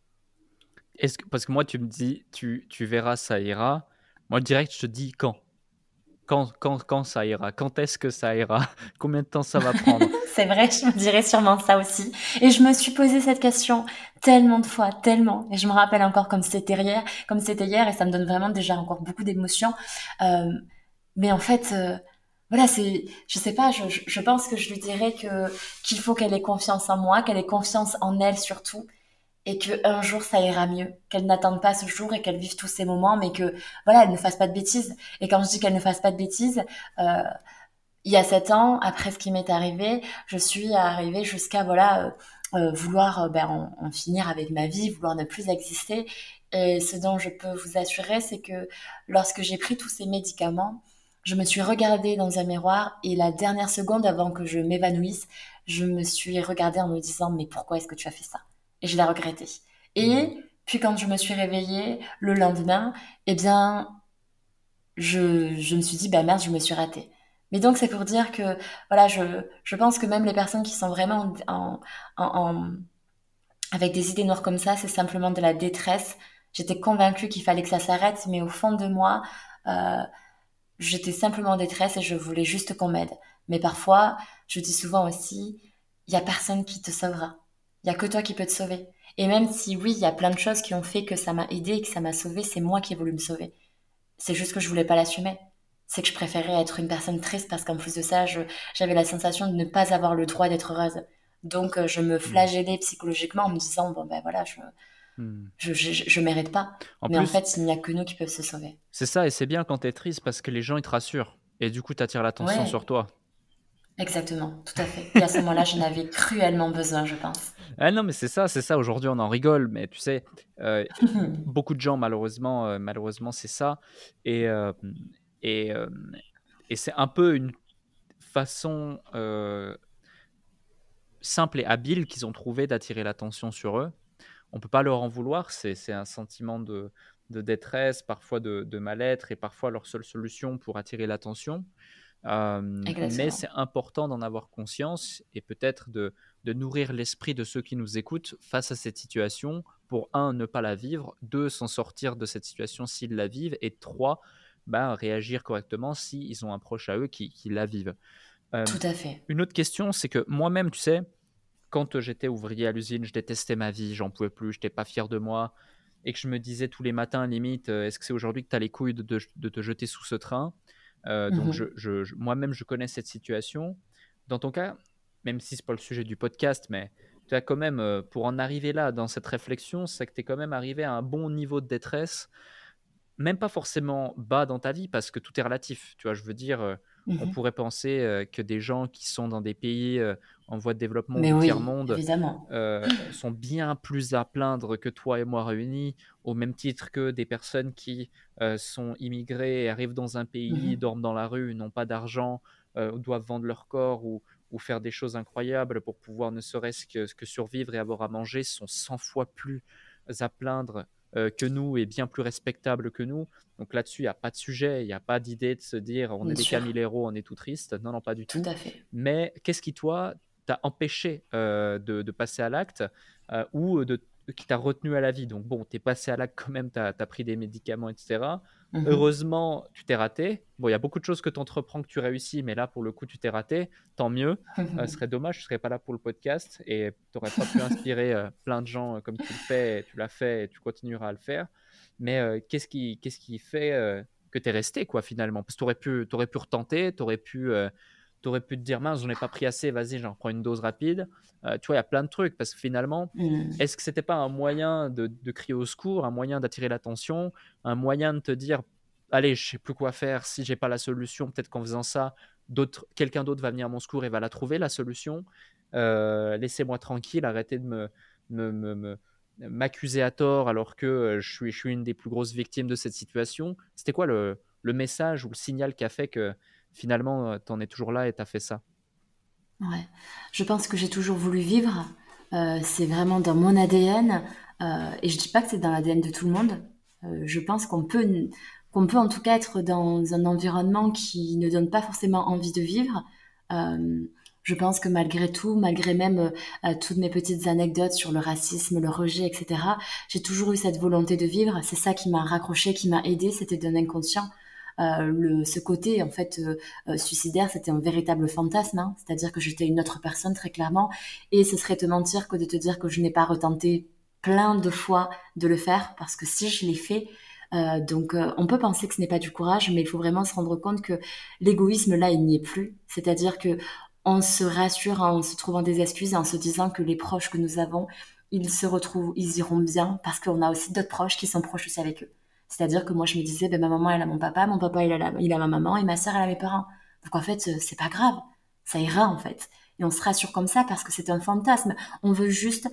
Est-ce que, parce que moi, tu me dis, tu, tu verras, ça ira. Moi, direct, je te dis quand. Quand, quand, quand ça ira? Quand est-ce que ça ira? Combien de temps ça va prendre? C'est vrai, je me dirais sûrement ça aussi. Et je me suis posé cette question tellement de fois, tellement. Et je me rappelle encore comme c'était hier, comme c'était hier, et ça me donne vraiment déjà encore beaucoup d'émotions. Euh, mais en fait, euh, voilà, c'est, je sais pas, je, je je pense que je lui dirais que qu'il faut qu'elle ait confiance en moi, qu'elle ait confiance en elle surtout, et que un jour ça ira mieux, qu'elle n'attende pas ce jour et qu'elle vive tous ces moments, mais que voilà, elle ne fasse pas de bêtises. Et quand je dis qu'elle ne fasse pas de bêtises, euh, il y a sept ans, après ce qui m'est arrivé, je suis arrivée jusqu'à voilà euh, euh, vouloir euh, ben, en, en finir avec ma vie, vouloir ne plus exister. Et ce dont je peux vous assurer, c'est que lorsque j'ai pris tous ces médicaments, je me suis regardée dans un miroir et la dernière seconde avant que je m'évanouisse, je me suis regardée en me disant mais pourquoi est-ce que tu as fait ça? Et je l'ai regretté. Et puis quand je me suis réveillée le lendemain, eh bien je, je me suis dit bah merde, je me suis ratée. Mais donc, c'est pour dire que, voilà, je, je pense que même les personnes qui sont vraiment en, en, en- avec des idées noires comme ça, c'est simplement de la détresse. J'étais convaincue qu'il fallait que ça s'arrête, mais au fond de moi, euh, j'étais simplement en détresse et je voulais juste qu'on m'aide. Mais parfois, je dis souvent aussi, il y a personne qui te sauvera. Il y a que toi qui peux te sauver. Et même si oui, il y a plein de choses qui ont fait que ça m'a aidé et que ça m'a sauvé, c'est moi qui ai voulu me sauver. C'est juste que je voulais pas l'assumer. C'est que je préférais être une personne triste parce qu'en plus de ça, je- j'avais la sensation de ne pas avoir le droit d'être heureuse. Donc, euh, je me Hmm. flagellais psychologiquement en me disant, bon ben voilà, je, Hmm. je, je, je mérite pas. En Mais en plus, fait, il n'y a que nous qui peuvent se sauver. c'est ça, et c'est bien quand t'es triste parce que les gens ils te rassurent. Et du coup, t'attires l'attention Ouais, sur toi. exactement, tout à fait. Et à ce moment-là, j'en avais cruellement besoin, je pense. Ah non, mais c'est ça, c'est ça. Aujourd'hui, on en rigole, mais tu sais, euh, beaucoup de gens, malheureusement, euh, malheureusement, c'est ça. Et, euh, et, euh, et c'est un peu une façon euh, simple et habile qu'ils ont trouvé d'attirer l'attention sur eux. On peut pas leur en vouloir, c'est c'est un sentiment de, de détresse, parfois de, de mal-être, et parfois leur seule solution pour attirer l'attention. Euh, mais Exactement. c'est important d'en avoir conscience et peut-être de, de nourrir l'esprit de ceux qui nous écoutent face à cette situation pour, un, ne pas la vivre, deux, s'en sortir de cette situation s'ils la vivent, et trois, bah, réagir correctement s'ils ont un proche à eux qui, qui la vivent. Euh, Tout à fait. une autre question, c'est que moi-même, tu sais, quand j'étais ouvrier à l'usine, je détestais ma vie, j'en pouvais plus, je n'étais pas fier de moi, et que je me disais tous les matins, limite, euh, est-ce que c'est aujourd'hui que tu as les couilles de, de- de te jeter sous ce train? Euh, donc, je, Mhm. je- je- moi-même, je connais cette situation. Dans ton cas, même si ce n'est pas le sujet du podcast, mais tu as quand même, euh, pour en arriver là, dans cette réflexion, c'est que tu es quand même arrivé à un bon niveau de détresse, même pas forcément bas dans ta vie, parce que tout est relatif. Tu vois, je veux dire, euh, on Mhm. pourrait penser euh, que des gens qui sont dans des pays euh, en voie de développement ou Mais du oui, tiers-monde évidemment. euh, sont bien plus à plaindre que toi et moi réunis, au même titre que des personnes qui euh, sont immigrées et arrivent dans un pays, Mhm. dorment dans la rue, n'ont pas d'argent, euh, doivent vendre leur corps ou, ou faire des choses incroyables pour pouvoir ne serait-ce que, que survivre et avoir à manger, sont cent fois plus à plaindre euh, que nous et bien plus respectables que nous. Donc là-dessus, il n'y a pas de sujet, il n'y a pas d'idée de se dire on est Bien des sûr. camilléros, on est tout triste. Non, non, pas du Tout tout. à fait. Mais qu'est-ce qui, toi, t'a empêché euh, de, de passer à l'acte euh, ou de, qui t'a retenu à la vie? Donc bon, t'es passé à l'acte quand même, t'as as pris des médicaments, et cetera. Mhm. Heureusement, tu t'es raté. Bon, il y a beaucoup de choses que tu entreprends que tu réussis, mais là, pour le coup, tu t'es raté. Tant mieux. Euh, ce serait dommage, tu serais pas là pour le podcast et tu n'aurais pas pu inspirer euh, plein de gens euh, comme tu le fais, et tu l'as fait et tu continueras à le faire. Mais euh, qu'est-ce qui, qu'est-ce qui fait euh, que tu es resté, quoi, finalement? Parce que tu aurais pu, t'aurais pu retenter, tu aurais pu, euh, t'aurais pu te dire, mince, j'en ai pas pris assez, vas-y, j'en prends une dose rapide. Euh, tu vois, il y a plein de trucs parce que finalement, Mhm. est-ce que c'était pas un moyen de, de crier au secours, un moyen d'attirer l'attention, un moyen de te dire, allez, je sais plus quoi faire, si j'ai pas la solution, peut-être qu'en faisant ça, d'autres, quelqu'un d'autre va venir à mon secours et va la trouver, la solution. Euh, laissez-moi tranquille, arrêtez de me, me, me, me- m'accuser à tort alors que euh, je suis, je suis une des plus grosses victimes de cette situation. C'était quoi le, le message ou le signal qui a fait que finalement, tu en es toujours là et tu as fait ça? Ouais. Je pense que j'ai toujours voulu vivre. Euh, c'est vraiment dans mon A D N. Euh, et je dis pas que c'est dans l'A D N de tout le monde. Euh, je pense qu'on peut, qu'on peut en tout cas être dans un environnement qui ne donne pas forcément envie de vivre. Euh, je pense que malgré tout, malgré même euh, euh, toutes mes petites anecdotes sur le racisme, le rejet, et cetera, j'ai toujours eu cette volonté de vivre. C'est ça qui m'a raccroché, qui m'a aidé. C'était d'un inconscient. Euh, le, ce côté en fait euh, euh, suicidaire, c'était un véritable fantasme, hein. C'est-à-dire que j'étais une autre personne très clairement, et ce serait te mentir que de te dire que je n'ai pas retenté plein de fois de le faire, parce que si je l'ai fait, euh, donc euh, on peut penser que ce n'est pas du courage, mais il faut vraiment se rendre compte que l'égoïsme là, il n'y est plus. C'est-à-dire que on se rassure en se trouvant des excuses et en se disant que les proches que nous avons, ils se retrouvent, ils iront bien, parce qu'on a aussi d'autres proches qui sont proches aussi avec eux. C'est-à-dire que moi, je me disais, ben, ma maman, elle a mon papa, mon papa, il a, la- il a ma maman, et ma sœur, elle a mes parents. Donc, en fait, euh, c'est pas grave. Ça ira, en fait. Et on se rassure comme ça parce que c'est un fantasme. On veut juste,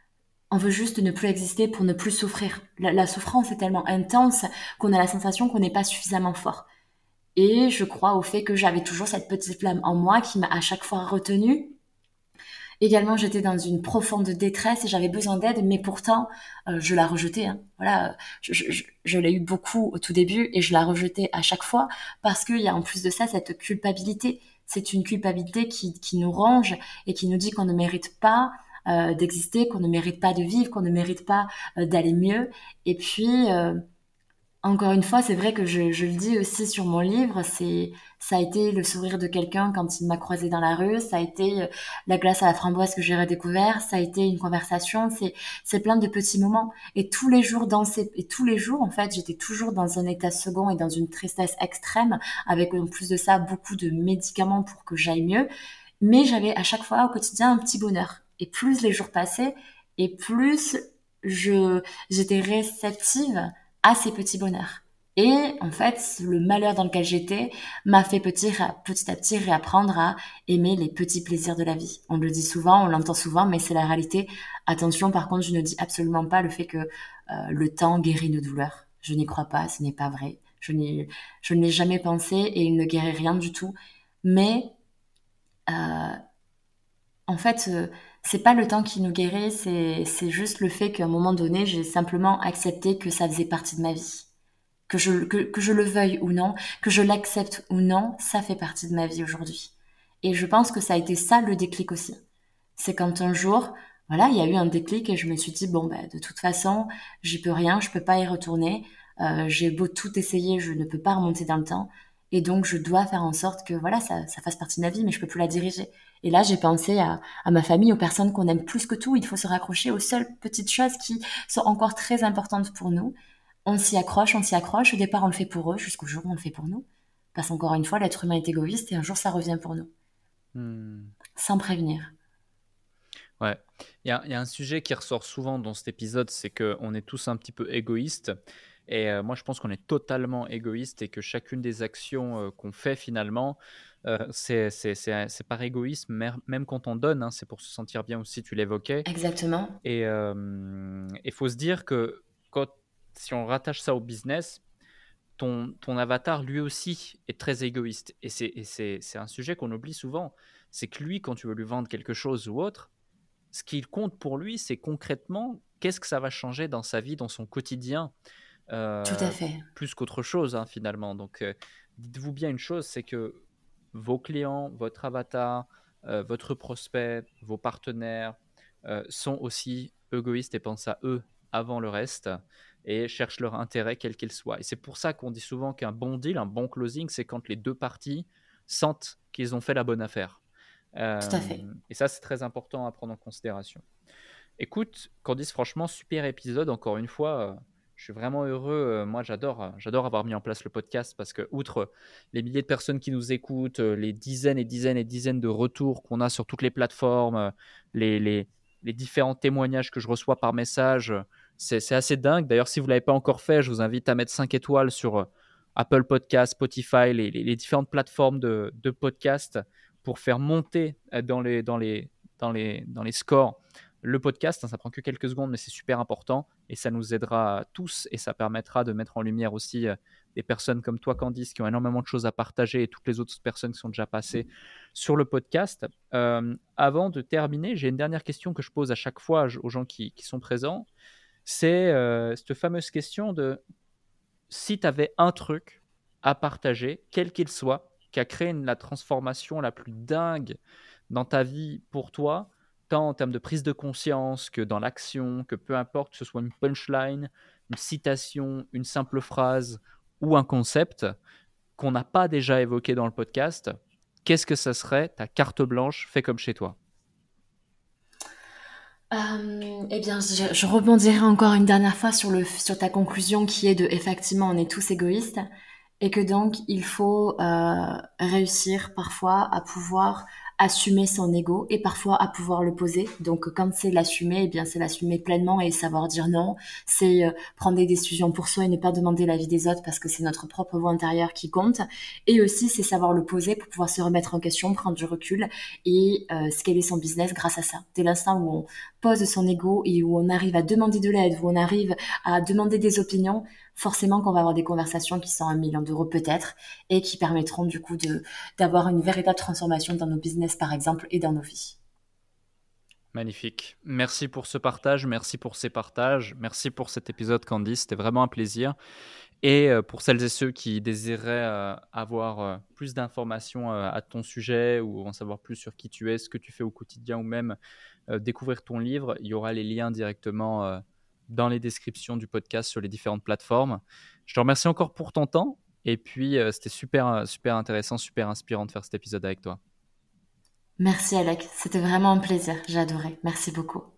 on veut juste ne plus exister pour ne plus souffrir. La, la souffrance est tellement intense qu'on a la sensation qu'on n'est pas suffisamment fort. Et je crois au fait que j'avais toujours cette petite flamme en moi qui m'a à chaque fois retenue. Également, j'étais dans une profonde détresse et j'avais besoin d'aide, mais pourtant, euh, je la rejetais. Hein. Voilà, je, je, je, je l'ai eu beaucoup au tout début et je la rejetais à chaque fois parce qu'il y a en plus de ça cette culpabilité. C'est une culpabilité qui, qui nous ronge et qui nous dit qu'on ne mérite pas euh, d'exister, qu'on ne mérite pas de vivre, qu'on ne mérite pas euh, d'aller mieux. Et puis, euh, encore une fois, c'est vrai que je, je le dis aussi sur mon livre, c'est, ça a été le sourire de quelqu'un quand il m'a croisé dans la rue, ça a été euh, la glace à la framboise que j'ai redécouvert, ça a été une conversation, c'est, c'est plein de petits moments. Et tous les jours dans ces, et tous les jours, en fait, j'étais toujours dans un état second et dans une tristesse extrême, avec en plus de ça beaucoup de médicaments pour que j'aille mieux. Mais j'avais à chaque fois au quotidien un petit bonheur. Et plus les jours passaient, et plus je, j'étais réceptive à ces petits bonheurs. Et en fait, le malheur dans lequel j'étais m'a fait petit, petit à petit réapprendre à aimer les petits plaisirs de la vie. On le dit souvent, on l'entend souvent, mais c'est la réalité. Attention, par contre, je ne dis absolument pas le fait que euh, le temps guérit nos douleurs. Je n'y crois pas, ce n'est pas vrai. Je n'y, je ne l'ai jamais pensé et il ne guérit rien du tout. Mais euh, en fait, euh, c'est pas le temps qui nous guérit, c'est, c'est juste le fait qu'à un moment donné, j'ai simplement accepté que ça faisait partie de ma vie. Que je, que, que je le veuille ou non, que je l'accepte ou non, ça fait partie de ma vie aujourd'hui. Et je pense que ça a été ça le déclic aussi. C'est quand un jour, voilà, il y a eu un déclic et je me suis dit, bon, ben, de toute façon, j'y peux rien, je peux pas y retourner, euh, j'ai beau tout essayer, je ne peux pas remonter dans le temps. Et donc, je dois faire en sorte que, voilà, ça, ça fasse partie de ma vie, mais je peux plus la diriger. Et là, j'ai pensé à, à ma famille, aux personnes qu'on aime plus que tout. Il faut se raccrocher aux seules petites choses qui sont encore très importantes pour nous. On s'y accroche, on s'y accroche. Au départ, on le fait pour eux, jusqu'au jour où on le fait pour nous. Parce qu'encore une fois, l'être humain est égoïste et un jour, ça revient pour nous. Hmm. Sans prévenir. Ouais, il y a, il y a un sujet qui ressort souvent dans cet épisode, c'est qu'on est tous un petit peu égoïstes. Et euh, moi, je pense qu'on est totalement égoïste et que chacune des actions euh, qu'on fait finalement, euh, c'est, c'est, c'est, c'est par égoïsme, mer- même quand on donne, hein, c'est pour se sentir bien aussi, tu l'évoquais. Exactement. Et il faut se dire que quand, si on rattache ça au business, ton, ton avatar, lui aussi, est très égoïste. Et, c'est, et c'est, c'est un sujet qu'on oublie souvent. C'est que lui, quand tu veux lui vendre quelque chose ou autre, ce qui compte pour lui, c'est concrètement qu'est-ce que ça va changer dans sa vie, dans son quotidien, Tout à euh, fait. plus qu'autre chose, hein, finalement. Donc, euh, dites-vous bien une chose, c'est que vos clients, votre avatar, euh, votre prospect, vos partenaires euh, sont aussi égoïstes et pensent à eux avant le reste et cherchent leur intérêt quel qu'il soit. Et c'est pour ça qu'on dit souvent qu'un bon deal, un bon closing, c'est quand les deux parties sentent qu'ils ont fait la bonne affaire. Tout à fait. Euh, et ça, c'est très important à prendre en considération. Écoute, Candice, franchement, super épisode. Encore une fois, euh, je suis vraiment heureux. Euh, moi, j'adore, euh, j'adore avoir mis en place le podcast parce que, outre les milliers de personnes qui nous écoutent, euh, les dizaines et dizaines et dizaines de retours qu'on a sur toutes les plateformes, euh, les, les, les différents témoignages que je reçois par message, euh, c'est, c'est assez dingue. D'ailleurs, si vous ne l'avez pas encore fait, je vous invite à mettre cinq étoiles sur euh, Apple Podcasts, Spotify, les, les, les différentes plateformes de, de podcast pour faire monter euh, dans les, dans les, dans les, dans les scores le podcast. Hein, ça prend que quelques secondes, mais c'est super important et ça nous aidera tous et ça permettra de mettre en lumière aussi euh, des personnes comme toi, Candice, qui ont énormément de choses à partager et toutes les autres personnes qui sont déjà passées sur le podcast. Euh, avant de terminer, j'ai une dernière question que je pose à chaque fois aux gens qui, qui sont présents. C'est euh, cette fameuse question de si tu avais un truc à partager, quel qu'il soit, qui a créé une, la transformation la plus dingue dans ta vie pour toi, tant en termes de prise de conscience que dans l'action, que peu importe, que ce soit une punchline, une citation, une simple phrase ou un concept qu'on n'a pas déjà évoqué dans le podcast, qu'est-ce que ça serait ta carte blanche fait comme chez toi? Euh, eh bien, je, je rebondirai encore une dernière fois sur, le, sur ta conclusion qui est de, effectivement, on est tous égoïstes et que donc il faut euh, réussir parfois à pouvoir assumer son ego et parfois à pouvoir le poser. Donc quand c'est l'assumer, eh bien c'est l'assumer pleinement et savoir dire non. C'est euh, prendre des décisions pour soi et ne pas demander l'avis des autres parce que c'est notre propre voix intérieure qui compte. Et aussi c'est savoir le poser pour pouvoir se remettre en question, prendre du recul et euh, scaler son business grâce à ça. Dès l'instant où on pose son ego et où on arrive à demander de l'aide, où on arrive à demander des opinions, forcément qu'on va avoir des conversations qui sont à un million d'euros peut-être et qui permettront du coup de, d'avoir une véritable transformation dans nos business par exemple et dans nos vies. Magnifique. Merci pour ce partage, merci pour ces partages, merci pour cet épisode, Candice, c'était vraiment un plaisir. Et euh, pour celles et ceux qui désiraient euh, avoir euh, plus d'informations euh, à ton sujet ou en savoir plus sur qui tu es, ce que tu fais au quotidien ou même euh, découvrir ton livre, il y aura les liens directement euh, dans les descriptions du podcast sur les différentes plateformes. Je te remercie encore pour ton temps et puis euh, c'était super, super intéressant, super inspirant de faire cet épisode avec toi. Merci Alec, c'était vraiment un plaisir, j'ai adoré. Merci beaucoup.